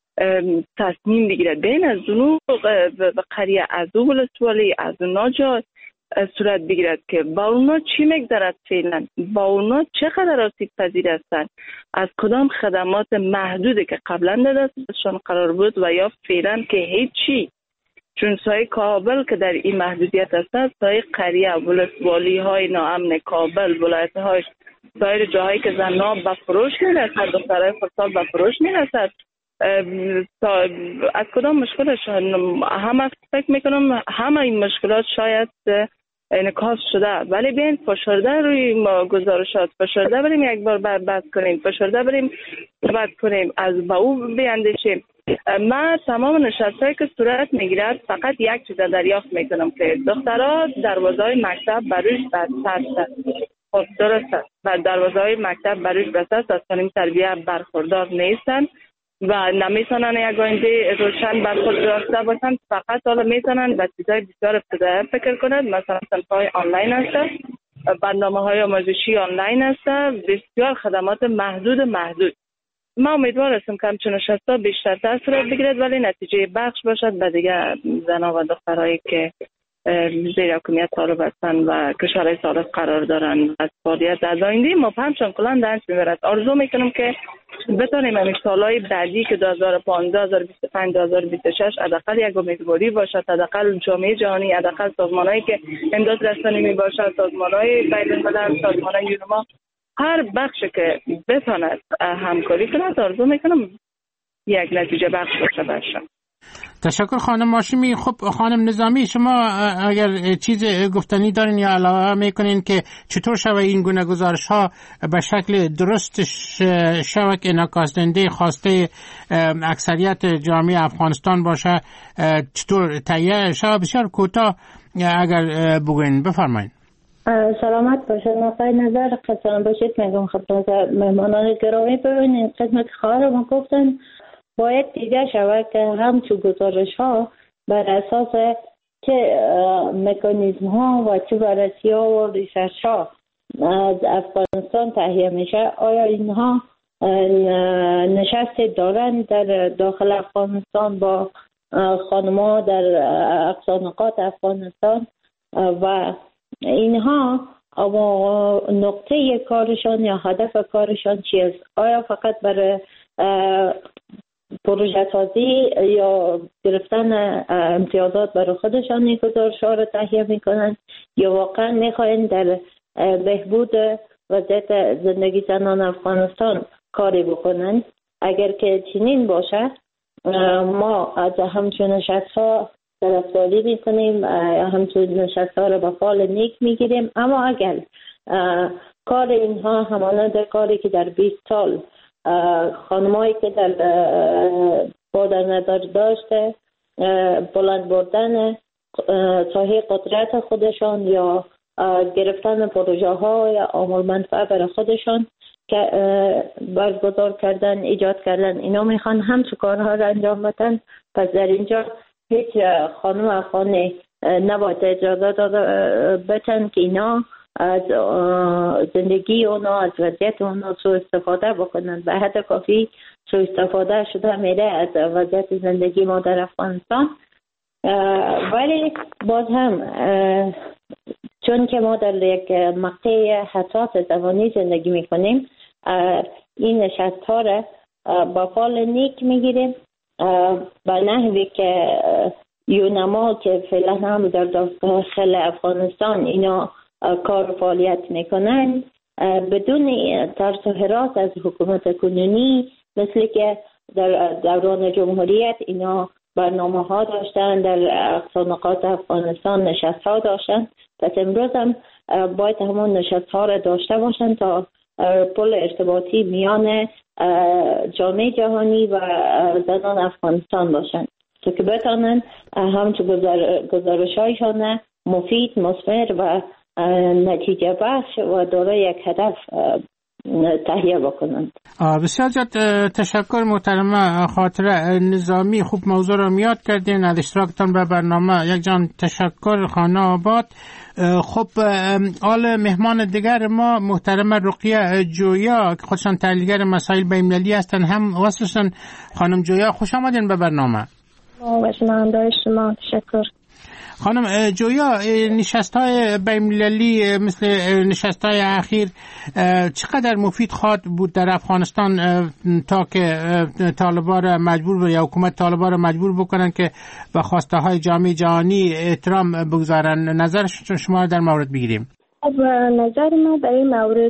تصمیم بگیرد بین از اونو قریه از او ولسوالی از اونا جا صورت بگیرد که با اونا چی میگذرد فعلا، با اونا چقدر آسیب پذیر هستند، از کدام خدمات محدودی که قبلا در دستشان قرار بود و یا فعلا که هیچی. چون سای کابل که در این محدودیت هست، سای قریه ولسوالی های ناامن کابل، ولایت های سایر جاهایی که زنها به فروش میرسد، دخترهای خردسال به فروش میرسد، از کدام مشکلش همه فکر میکنم همه این مشکلات شاید انعکاس شده. ولی بیاین فشرده روی گزارشات، فشرده بریم یک بار بحث کنیم، فشرده بریم صحبت کنیم، از با او بیاندیشیم. من تمام نشستهایی که صورت میگیرد فقط یک چیز دریافت میکنم که دخترها دروازه‌های مکتب بروش بسته است. خب درست است و دروازه‌های مکتب بروش بسته است، از تعلیم تربیت برخوردار نیستن و نمیتونن یک آینده روشن برخوردار داشته باشن. فقط حالا میتونن به چیزهای بسیار ابتدایی فکر کنند، مثلا صنف‌های آنلاین هست، برنامه‌های آموزشی آنلاین هست، بسیار خدمات محدود محدود. من امیدوار هستم که همچون نشسته بیشتر صورت بگیرد ولی نتیجه بخش باشد به دیگه زنها و دخترهایی که زیر حکومت طالب هستند و کشورهای ثالث قرار دارند. از فعالیت از آینده ما همچون کلان درس میبرد. آرزو میکنم که بتانیم این سالهای بعدی که دو هزار و پانزده، دو هزار و بیست و پنج، دو هزار و بیست و شش حداقل یک امیدواری باشد، حداقل جامعه جهانی، حداقل سازمانهایی که امداد رسانی میباشد، سازمانهای بین‌الملل، سازمانهای یونما، هر بخش که بتواند همکاری کند، آرزو میکنم یک نتیجه بخش باشه برشان. تشکر خانم هاشمی. خب خانم نظامی، شما اگر چیز گفتنی دارین یا علاوه میکنین که چطور شود این گونه گزارش ها به شکل درست شود که انعکاس دهنده خواسته اکثریت جامعه افغانستان باشه، چطور تهیه شود؟ بسیار کوتاه اگر بگوین بفرمایید. سلامت باشید. نقطه نظر خدمت باشید میگم خدمت مهمانان گرامی. ببینید خدمت خواهرم گفتن باید دیده شود که همچون گزارش ها بر اساس چه مکانیزم ها و چه بررسی ها و ریسرچ ها از افغانستان تهیه میشه، آیا اینها نشست دارن در داخل افغانستان با خانم‌ها در اقصانقات افغانستان و اینها اما نقطه کارشان یا هدف کارشان چیست؟ آیا فقط برای پروژه سازی یا گرفتن امتیازات برای خودشان این گزارش‌ها را تهیه میکنن یا واقعا میخواین در بهبود وضعیت زندگی زنان افغانستان کاری بکنن؟ اگر که چنین باشه ما از همچون نشست‌ها طرفداری میکنیم، همچون نشست‌ها را به فال نیک میگیریم. اما اگر کار اینها همانند کاری که در بیست سال خانمایی که در بادر ندار داشته بلند بردن ساحه قدرت خودشان یا گرفتن پروژه ها یا عامل منفعه برای خودشان که برگزار کردن ایجاد کردن اینا میخوان همچون کارها را انجام بدن، پس در اینجا هیچ خانم افغانی نباید اجازه داده بتن که اینا از زندگی اونا از وضعیت اونا سوء استفاده بکنن. به حد کافی سوء استفاده شده میره از وضعیت زندگی ما در افغانستان. ولی باز هم چون که ما در یک مقطع حساس زمانی زندگی میکنیم این نشست ها را با فال نیک میگیریم به نحوی که یونما که فعلا هم در داخل افغانستان اینا کار و فعالیت میکنن بدون ترس و هراس از حکومت کنونی، مثل که در دوران جمهوریت اینا برنامه ها داشتن، در اقصانقات افغانستان نشست ها داشتن. پس امروز هم باید همون نشست ها را داشته باشن تا پل ارتباطی میان جامعه جهانی و زنان افغانستان باشن تا که بتانن همچون گزارش هایشان مفید، مثمر و نتیجه بخش و دارای یک هدف تهیه بکنند. بسیار زیاد تشکر محترمه خاطره نظامی. خوب موضوع رو میاد کردین، از اشتراکتان به برنامه یک جان تشکر. خانه آباد. خب آل مهمان دیگر ما محترمه رقیه جویا که خودشان تحلیلگر مسائل بین‌المللی هستن، هم وصلشن. خانم جویا خوش آمدین به برنامه. شما شما تشکر. خانم جویا، نشست‌های بین‌المللی مثل نشست‌های اخیر چقدر مفید خواهد بود در افغانستان تا که طالبان را مجبور یا حکومت طالبان را مجبور بکنن که به خواسته‌های جامعه جهانی احترام بگذارن؟ نظر شما در مورد بگیریم. خب نظر ما در این مورد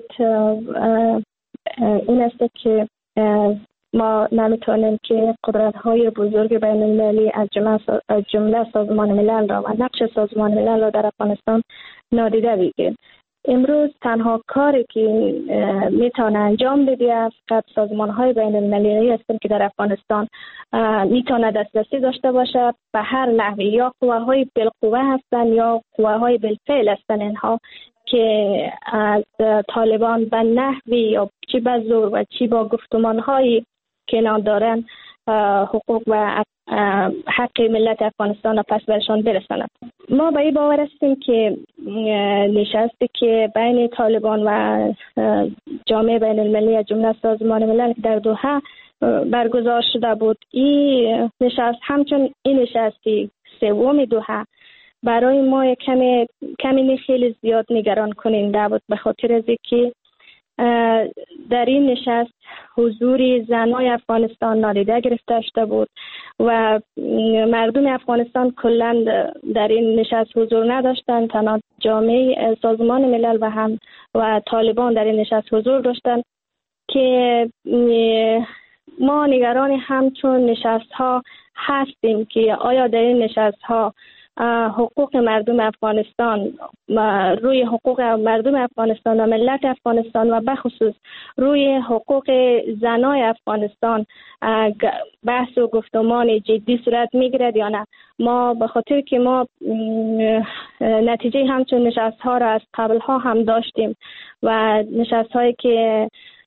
این است که ما نمیتونیم که قدرت‌های بزرگ بین المللی از جمله از جمله سازمان ملل را و نقش سازمان ملل را در افغانستان نادیده بگیریم. امروز تنها کاری که میتونه انجام بده فقط سازمان‌های بین المللی هستند که در افغانستان میتونه دسترسی داشته باشه به هر نحوی، یا قواهای بالقوه هستند یا قواهای بالفعل هستند، اینها که از طالبان به نحوی یا چی به زور و چی با گفتمان‌های که اینا دارن حقوق و حق ملت افغانستان را پس برشان برسانند. ما به این باور هستیم که نشستی که بین طالبان و جامعه بین المللی از جمله سازمان ملل در دوحه برگزار شده بود، این نشست همچون این نشستی سوم دوحه برای ما کمی کمی خیلی زیاد نگران کننده بود، به خاطر از اینکه در این نشست حضور زنای افغانستان نادیده گرفته شده بود و مردم افغانستان کلا در این نشست حضور نداشتند. تنها جامعه سازمان ملل و هم و طالبان در این نشست حضور داشتند که ما نگران همچون نشست ها هستیم که آیا در این نشست ها حقوق مردم افغانستان، روی حقوق مردم افغانستان و ملت افغانستان و بخصوص روی حقوق زنای افغانستان بحث و گفتمان جدی صورت میگیرد یا نه. ما به خاطر که ما نتیجه همچون نشست ها را از قبل ها هم داشتیم و نشست هایی که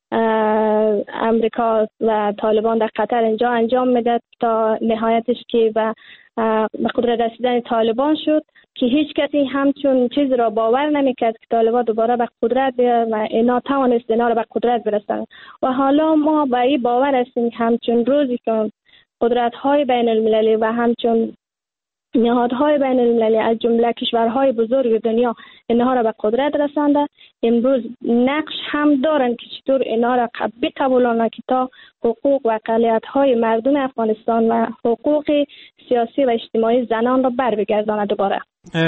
امریکا و طالبان در قطر اینجا انجام میداد تا نهایتش که و به قدرت رسیدن طالبان شد که هیچ کسی همچون چیز را باور نمیکرد که طالبان دوباره به قدرت بیاد و اینا توانست اینا را به قدرت برسانند. و حالا ما به این باور هستیم همچون روزی که قدرت های بین المللی و همچون نهادهای بین المللی از جمله کشورهای بزرگ دنیا اینها را به قدرت رسانده، امروز نقش هم دارند که چطور اینها را بقبولانند که تا حقوق و اقلیت‌های مردم افغانستان و حقوق سیاسی و اجتماعی زنان را بر بگرداند دوباره.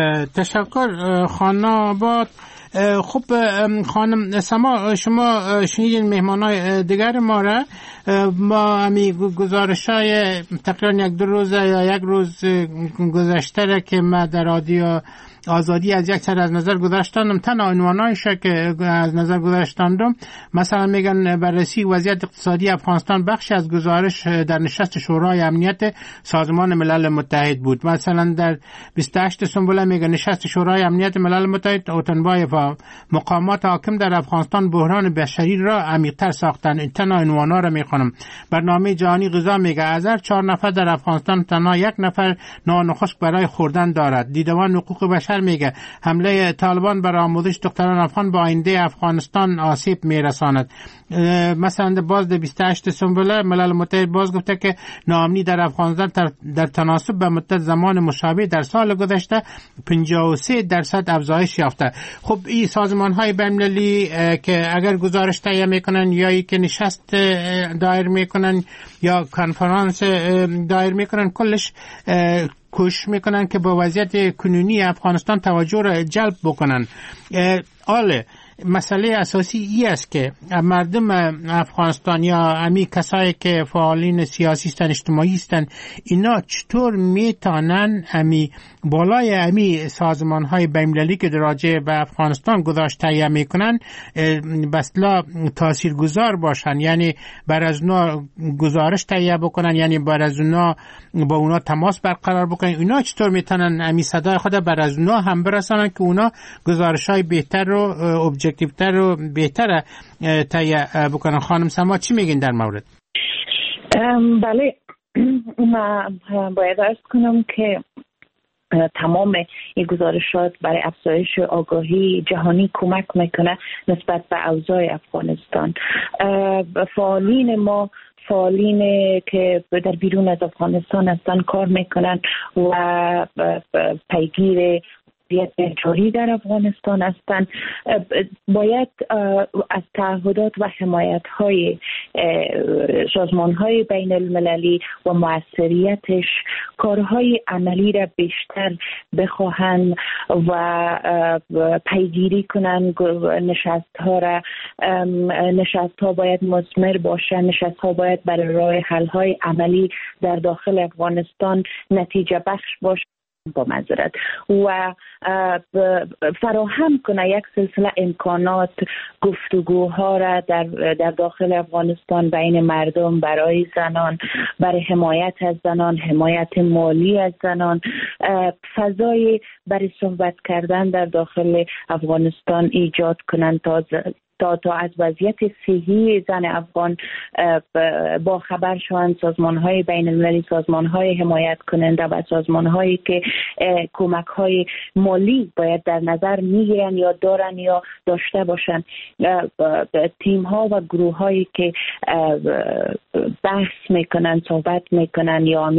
تشکر خانم آباد. خب خانم سما، شما شنیدین مهمانای دیگر ما را. ما همی گزارش‌های تقریبا یک دو روز یا یک روز گذشته را که ما در رادیو آزادی از یک سر از نظر گذاشتندم، تنها عنوانایش که از نظر گذاشتندم مثلا میگن بررسی وضعیت اقتصادی افغانستان بخشی از گزارش در نشست شورای امنیت سازمان ملل متحد بود. مثلا در بیست و هشتم سنبله میگن نشست شورای امنیت ملل متحد اوتنبایف و مقامات حاکم در افغانستان بحران بشری را عمیق‌تر ساختن. تنها عنوانا را میخونم. برنامه جهانی غذا میگه از هر چهار نفر در افغانستان تنها یک نفر نان خشک برای خوردن دارد. دیدبان حقوق بشر میگه حمله طالبان بر آموزش دختران افغان با آینده افغانستان آسیب میرساند. مثلا باز در بیست و هشتم سنبله ملل متحد باز گفته که ناامنی در افغانستان در تناسب به مدت زمان مشابه در سال گذشته پنجاه و سه درصد افزایش یافته. خب این سازمان های بین‌المللی که اگر گزارش تهیه میکنن یا ای که نشست دایر میکنن یا کنفرانس دایر میکنن، کلش کوشش میکنن که با وضعیت کنونی افغانستان توجه را جلب بکنن. آله مسئله اساسی ای است که مردم افغانستان یا امی کسایی که فعالین سیاسی هستند، اجتماعی هستند، اینا چطور میتونن امی بالای امی سازمان های بین‌المللی که راجع به افغانستان گذاشت تهیه میکنن بسلا تاثیرگذار باشن، یعنی بر از اونا گزارش تهیه بکنن، یعنی بر از اونا با اونا تماس برقرار بکنن. اینا چطور میتونن امی صدای خود بر از اونا هم برسانن که اونا گزارش های بهتر و ابجکتیوتر و بهتر تهیه بکنن؟ خانم سما چی میگین در مورد؟ بله، من باید عرض کنم که تمام این گزارشات برای افزایش آگاهی جهانی کمک میکنه نسبت به اوضاع افغانستان. فعالین ما فعالین که در بیرون از افغانستان هستن کار میکنن و پیگیر جاری در افغانستان هستند. باید از تعهدات و حمایت های سازمان های بین المللی و موثریتش کارهای عملی را بیشتر بخواهند و پیگیری کنند. نشست ها را نشست ها باید مثمر باشند. نشست ها باید برای راه حل های عملی در داخل افغانستان نتیجه بخش باشند با معذرت و فراهم کنه یک سلسله امکانات گفتگوها را در در داخل افغانستان بین مردم برای زنان، برای حمایت از زنان، حمایت مالی از زنان، فضای برای صحبت کردن در داخل افغانستان ایجاد کنند تا تا تا از وضعیت صحی زن افغان با خبر شوند. سازمان‌های بین‌المللی، سازمان‌های حمایت کننده و سازمان‌هایی که کمک‌های مالی باید در نظر می‌گیرن یا دارن یا داشته باشن، تیم‌ها و گروه‌هایی که بحث میکنن، صحبت میکنن یا می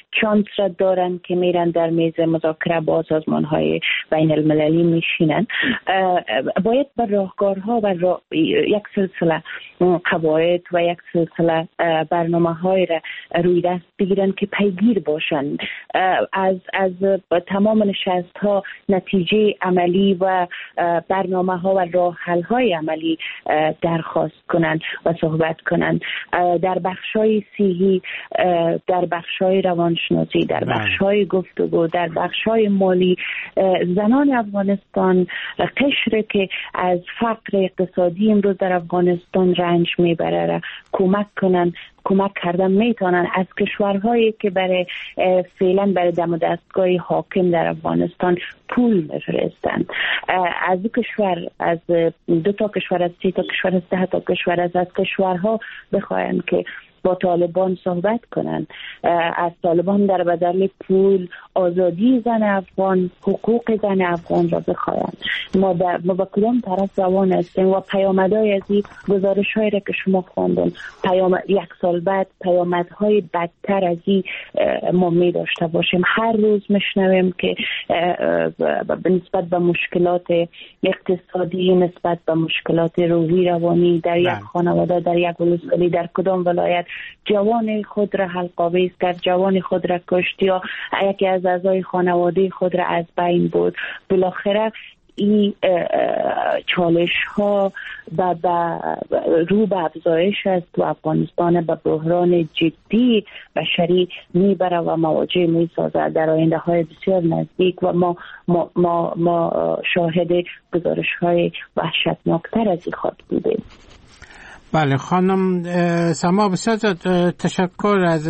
چانس را دارن که میرن در میز مذاکره با سازمان های بین المللی میشینن. باید به راهکارها و راه... یک سلسله قواعد و یک سلسله برنامه های را روی دست بگیرن که پیگیر باشن، از از تمام نشست ها نتیجه عملی و برنامه ها و راه حل های عملی درخواست کنن و صحبت کنن. در بخش های صحی، در بخش های روانشناسی، در بخش های گفتگو، در بخش های مالی، زنان افغانستان قشر که از فقر اقتصادی امروز در افغانستان رنج میبره را کمک کنن، کمک کردن میتونن. از کشورهایی که برای فعلا برای دم و دستگاه حاکم در افغانستان پول میفرستن، از دو کشور، از دو تا کشور، از سه تا کشور، از ده تا کشور، از از کشورها بخواین که با طالبان صحبت کنن، از طالبان در بدل پول آزادی زن افغان، حقوق زن افغان را بخواین. ما ما با کدام طرف روان هستیم و پیامدهای از این گزارش هایی را که شما خواندن، پیامد یک سال بعد پیامدهای بدتر از این ما می داشته باشیم. هر روز میشنویم که نسبت به مشکلات اقتصادی، نسبت به مشکلات روحی روانی در یک خانواده، در یک ولسوالی، در کدام ولایت جوان خود را حلق‌آویز کرد، جوان خود را کشت یا یکی از اعضای خانواده خود را از بین برد. بالاخره این چالش ها با رو به افزایش است و افغانستان به بحران جدی بشری میبره و مواجه میسازد در آینده های بسیار نزدیک و ما ما ما, ما شاهد گزارش های وحشتناکتر از این خواهد بودیم. بله خانم سما، بسیار تشکر از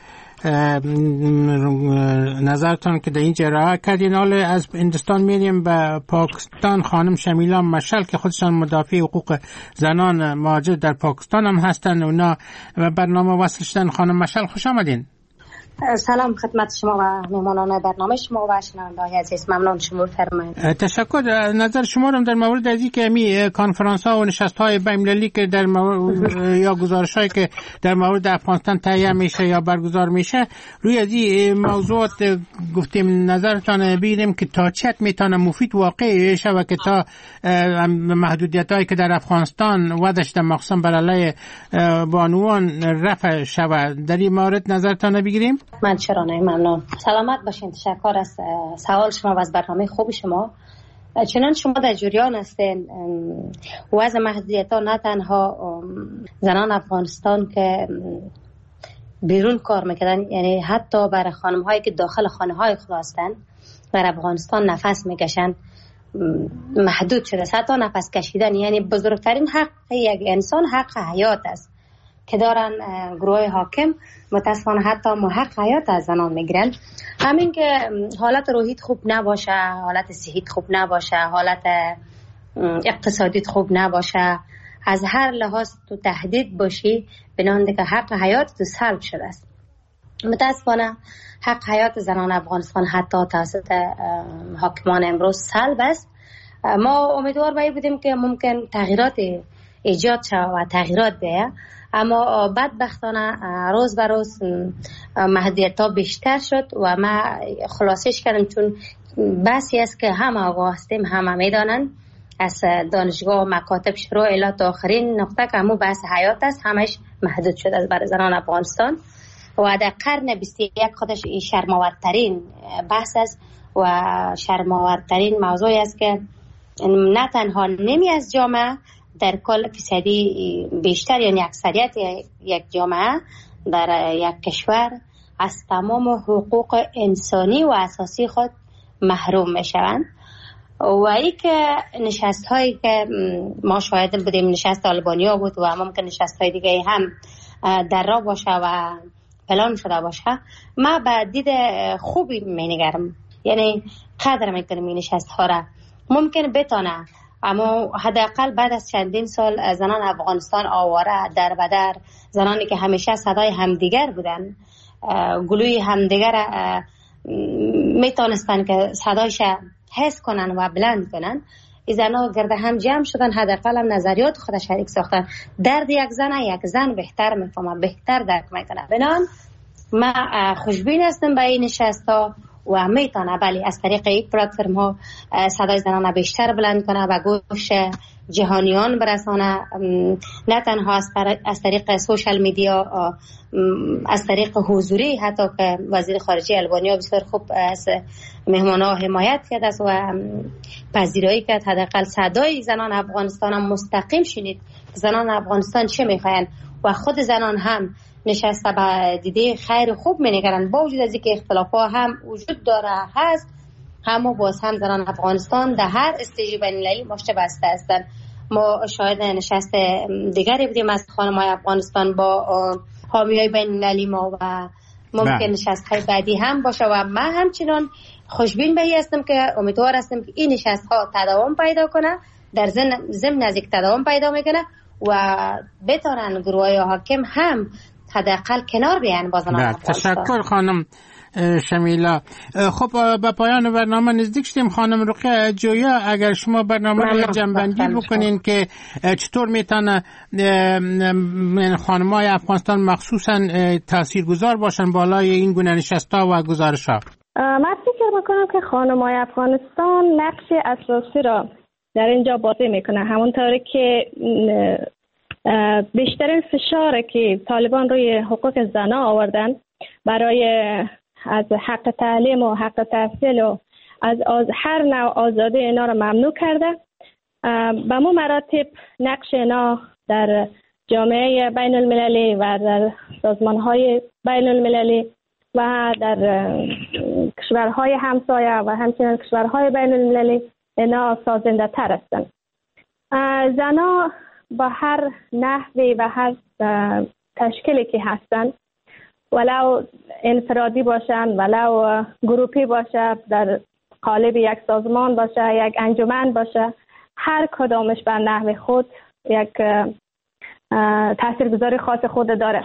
نظرتان که در این جراحه کردین. حالا از هندوستان میریم به پاکستان. خانم شمیلا مشعل که خودشان مدافع حقوق زنان مهاجر در پاکستان هم هستن، اونا برنامه وصل شدن. خانم مشعل خوش آمدین. سلام خدمت شما و مهمانان برنامه شما و شنونده‌های عزیز. ممنون شما فرمایید. تشکر. نظر شما رو در مورد از اینکه می کنفرانس ها و نشست های بین‌المللی که در مورد یا گزارش هایی که در مورد افغانستان تهیه میشه یا برگزار میشه، روی از این موضوعات گفتیم نظرتان بگیریم که تا چه میتونه مفید واقعی شه و که تا محدودیت هایی که در افغانستان ودش در مخصوصا بر علیه بانوان رفع شود. در این مورد نظرتان بگیریم. من چرا نه، ممنون. سلامت باشین. تشکر از سوال شما و از برنامه خوب شما. چنان شما در جریان هستین وضع محدودیت ها نه تنها زنان افغانستان که بیرون کار میکردن، یعنی حتی برای خانم هایی که داخل خانه های خود هستن در افغانستان نفس میکشن محدود شده. حتی نفس کشیدن، یعنی بزرگترین حق یک انسان حق حیات است که دارن گروه حاکم متاسفانه حتی حق حیات از زنان میگیرن. همین که حالت روحیت خوب نباشه، حالت صحیت خوب نباشه، حالت اقتصادیت خوب نباشه، از هر لحاظ تو تهدید باشی، بنابراین که حق حیات تو سلب شده است. متاسفانه حق حیات زنان افغانستان حتی توسط حاکمان امروز سلب است. ما امیدوار به این بودیم که ممکن تغییرات ایجاد شود و تغییرات بیاید، اما بدبختانه روز به روز محدودیت ها بیشتر شد و ما خلاصش کردم چون بحثی است که همه آگاه هستیم، همه میدانن، از دانشگاه و مکاتب شروع الی تا آخرین نقطه که همون بحث حیات است همش محدود شده است برای زنان افغانستان و در قرن بیست و یک خودش شرم‌آورترین بحث است و شرم‌آورترین موضوعی است که نه تنها نیمی از جامعه در کل فیصدی بیشتر، یعنی اکثریت یک جامعه در یک کشور از تمام حقوق انسانی و اساسی خود محروم میشوند. و ای که نشست هایی که ما شاهد بودیم، نشست آلبانیا بود و ممکن نشست های دیگه هم در راه باشه و پلان شده باشه، ما به دید خوبی می نگرم، یعنی قدر میکنم این نشست ها را. ممکن بتانه، اما حداقل بعد از چندین سال زنان افغانستان آواره در بدر، زنانی که همیشه صدای همدیگر بودن، گلوی همدیگر میتونستن که صدایش حس کنن و بلند کنن، این زنها گرد هم جمع شدن، حداقل هم نظریات خود شریک ساختن. درد یک زن یک زن بهتر میفهمه، بهتر درک میکنه. بنان من خوشبین هستم به این نشست ها و میتونه بله از طریق این پلتفرم ها صدای زنان بیشتر بلند کنه و گوش جهانیان برسانه، نه تنها از طریق سوشال میدیا، از طریق حضوری، حتی که وزیر خارجه البانیا بسیار خوب از مهمان‌ها حمایت کرد و پذیرایی کرد حداقل صدای زنان افغانستان هم مستقیم شنید که زنان افغانستان چه میخواین و خود زنان هم نشسته به دیده خیر خوب مینگرند، با وجود از اینکه اختلافات هم وجود داره هست، اما باز هم زنان افغانستان در هر استیج بین‌المللی مشت بسته هستند. ما شاهد نشست دیگری بودیم از خانم‌های افغانستان با حامی‌های بین‌المللی ما و ممکن نشست‌های بعدی هم باشه و من همچنان خوشبین به این هستم که امیدوار هستم که این نشست‌ها تداوم پیدا کنه، در ضمن از یک تداوم پیدا میکنه و بتونن گروه‌های حاکم هم حداقل کنار بیان با زنان افغانستان. تشکر خانم شمیلا. خب به پایان برنامه نزدیک شدیم. خانم رقیه جویا، اگر شما برنامه رو جنبندی بکنین که چطور میتونه خانم‌های افغانستان مخصوصا تاثیرگذار باشن بالای این گونه نشست‌ها و گزارش‌ها. من فکر میکنم که خانم‌های افغانستان نقش اساسی را در اینجا بازی میکنه، همونطوری که بیشترین فشار که طالبان روی حقوق زنان آوردن برای از حق تعلیم و حق تحصیل و از, از هر نوع آزادی اینا را ممنوع کرده. به مو مراتب نقش اینا در جامعه بین المللی و در سازمان های بین المللی و در کشورهای همسایه و همچنین کشورهای بین المللی اینا سازنده تر هستند. زنا با هر نحوی و هر تشکیلی که هستند، ولو انفرادی باشن ولو گروپی باشه، در قالب یک سازمان باشه، یک انجمن باشه، هر کدامش بر نحو خود یک تاثیرگذاری خاص خود داره.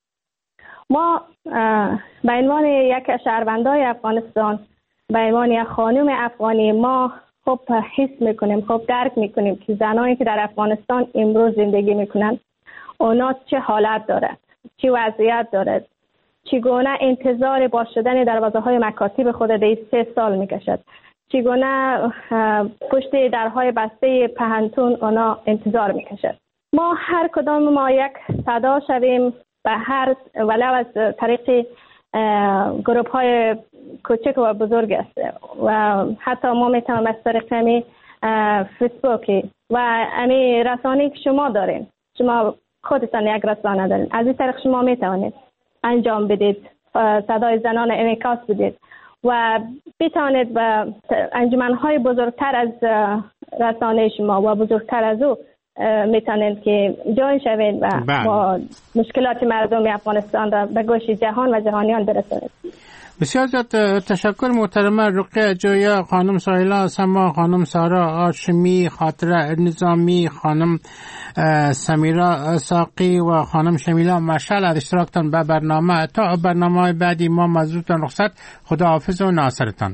ما به عنوان یک شهروندای افغانستان، به عنوان یک خانم افغانی، ما خوب حس میکنیم، خوب درک میکنیم که زنانی که در افغانستان امروز زندگی میکنن اونا چه حالت دارد، چه وضعیت دارد، چگونه انتظار باز شدن دروازه های مکاتب خود در سه سال میکشد، چگونه پشت درهای بسته پهنتون اونا انتظار میکشد. ما هر کدام ما یک صدا شویم به هر ولو از طریق گروپ های کوچک و بزرگ است و حتی ما میتونیم از طریق همی فیسبوکی و همی رسانه‌ای که شما دارین، شما خودتان یک رسانه دارین، از این طریق شما میتونید انجام بدید، صدای زنان انعکاس بدید و بتوانید به انجمن‌های بزرگتر از رسانه شما و بزرگتر از او میتونید که جوین شوید و با مشکلات مردم افغانستان را به گوش جهان و جهانیان برسانید. بسیار زیاد تشکر محترمه رقیه جویا، خانم سایلا سما، خانم سارا هاشمی، خاطره نظامی، خانم سمیرا ساقی و خانم شمیلا مشعل از اشتراکتان به برنامه. تا برنامه بعدی ما مزدورتان رخصت. خداحافظ و ناصرتان.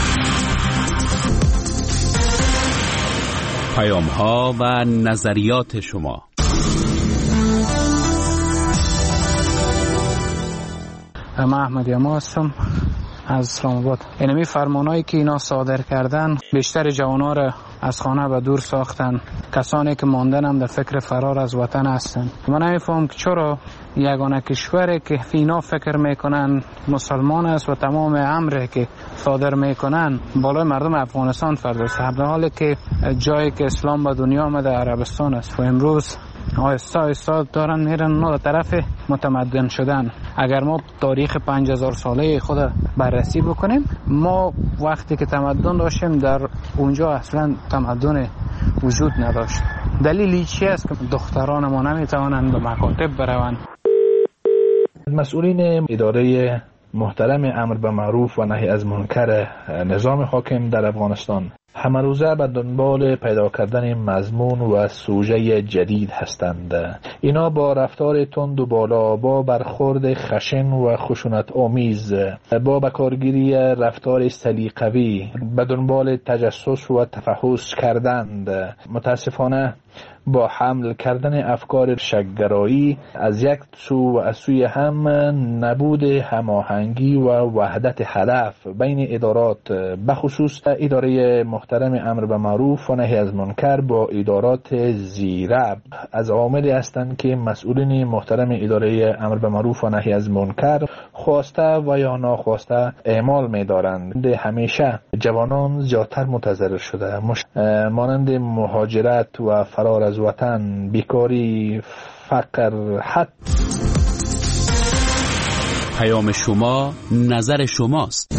پیام ها و نظریات شما. من احمدی اما هستم از اسلام آباد. اینمی فرمانایی که اینا صادر کردن بیشتر جوانا را از خانه به دور ساختن، کسانی که ماندن هم در فکر فرار از وطن هستن. من نمیفهم که چرا یگانه کشوری که اینا فکر میکنن مسلمان است و تمام امری که صادر میکنن بالای مردم افغانستان فرداست، در حالی که جایی که اسلام به دنیا آمده عربستان است و امروز آهسته آهسته دارن میرن اونا به طرف متمدن شدن. اگر ما تاریخ پنج هزار ساله خود بررسی بکنیم، ما وقتی که تمدن داشتیم در اونجا اصلا تمدن وجود نداشت. دلیلی چی است که دختران ما نمیتوانند به مکاتب بروند؟ مسئولین اداره محترم امر به معروف و نهی از منکر نظام حاکم در افغانستان همه روزه به دنبال پیدا کردن مضمون و سوژه جدید هستند. اینا با رفتار تند و بالا، با برخورد خشن و خشونت آمیز، با بکارگیری رفتار سلیقه‌ای به دنبال تجسس و تفحص کردند. متاسفانه با حمل کردن افکار شک‌گرایی از یک سو و از سوی هم نبود هماهنگی و وحدت هدف بین ادارات، بخصوص اداره محترم امر به معروف و نهی از منکر با ادارات زیرب، از عواملی هستند که مسئولین محترم اداره امر به معروف و نهی از منکر خواسته و یا ناخواسته اعمال می دارند. همیشه جوانان زیادتر متضرر شده، مش... مانند مهاجرت و فرار از وطن، بیکاری، فقر، حد. پیام شما نظر شماست.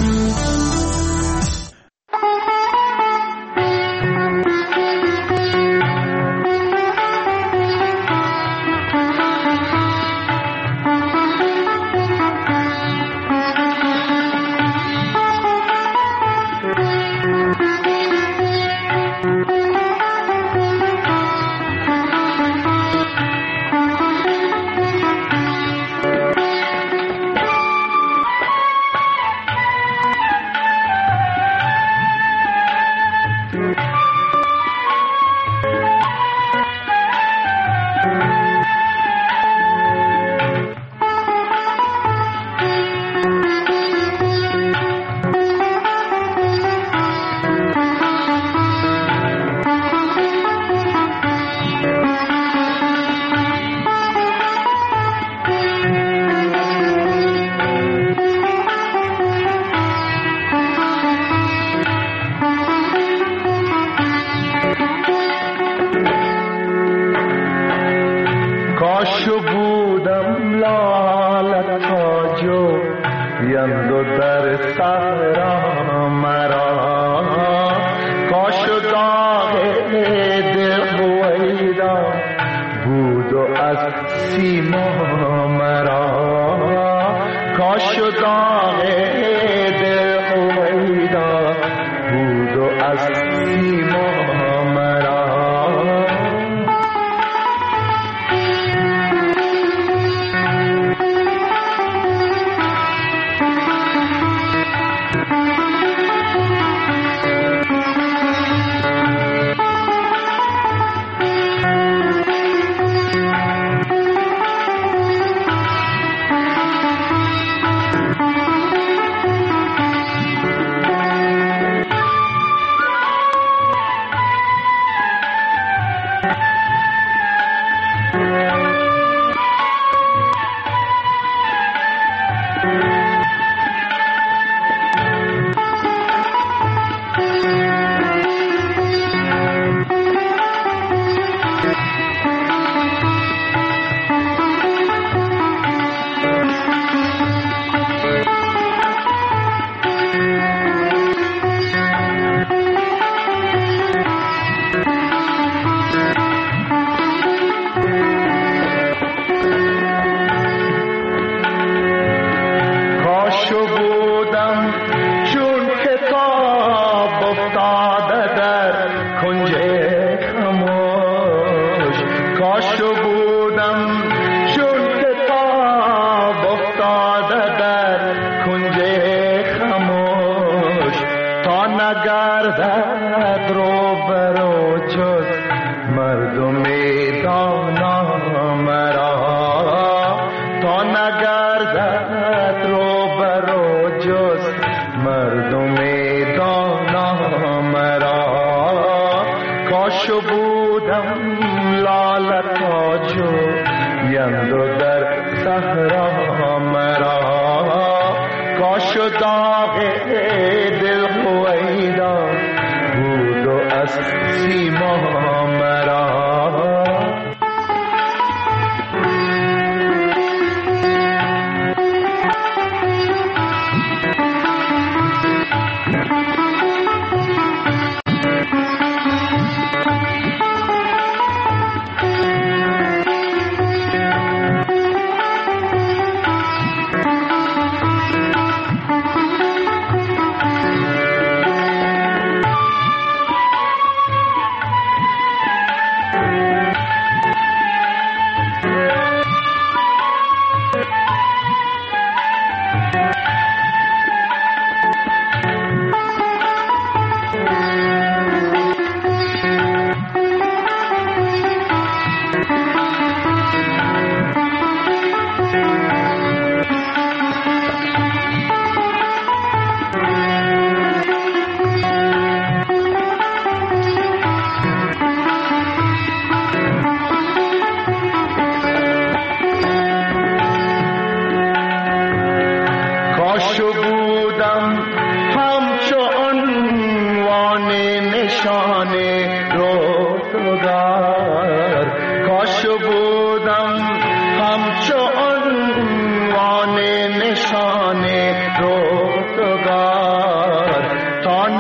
سیما مرا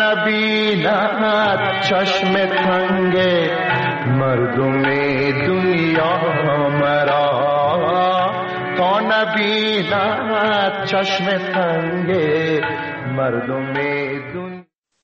نبیند چشم تنگ مردم دنیا مرا، تا نبیند چشم تنگ مردم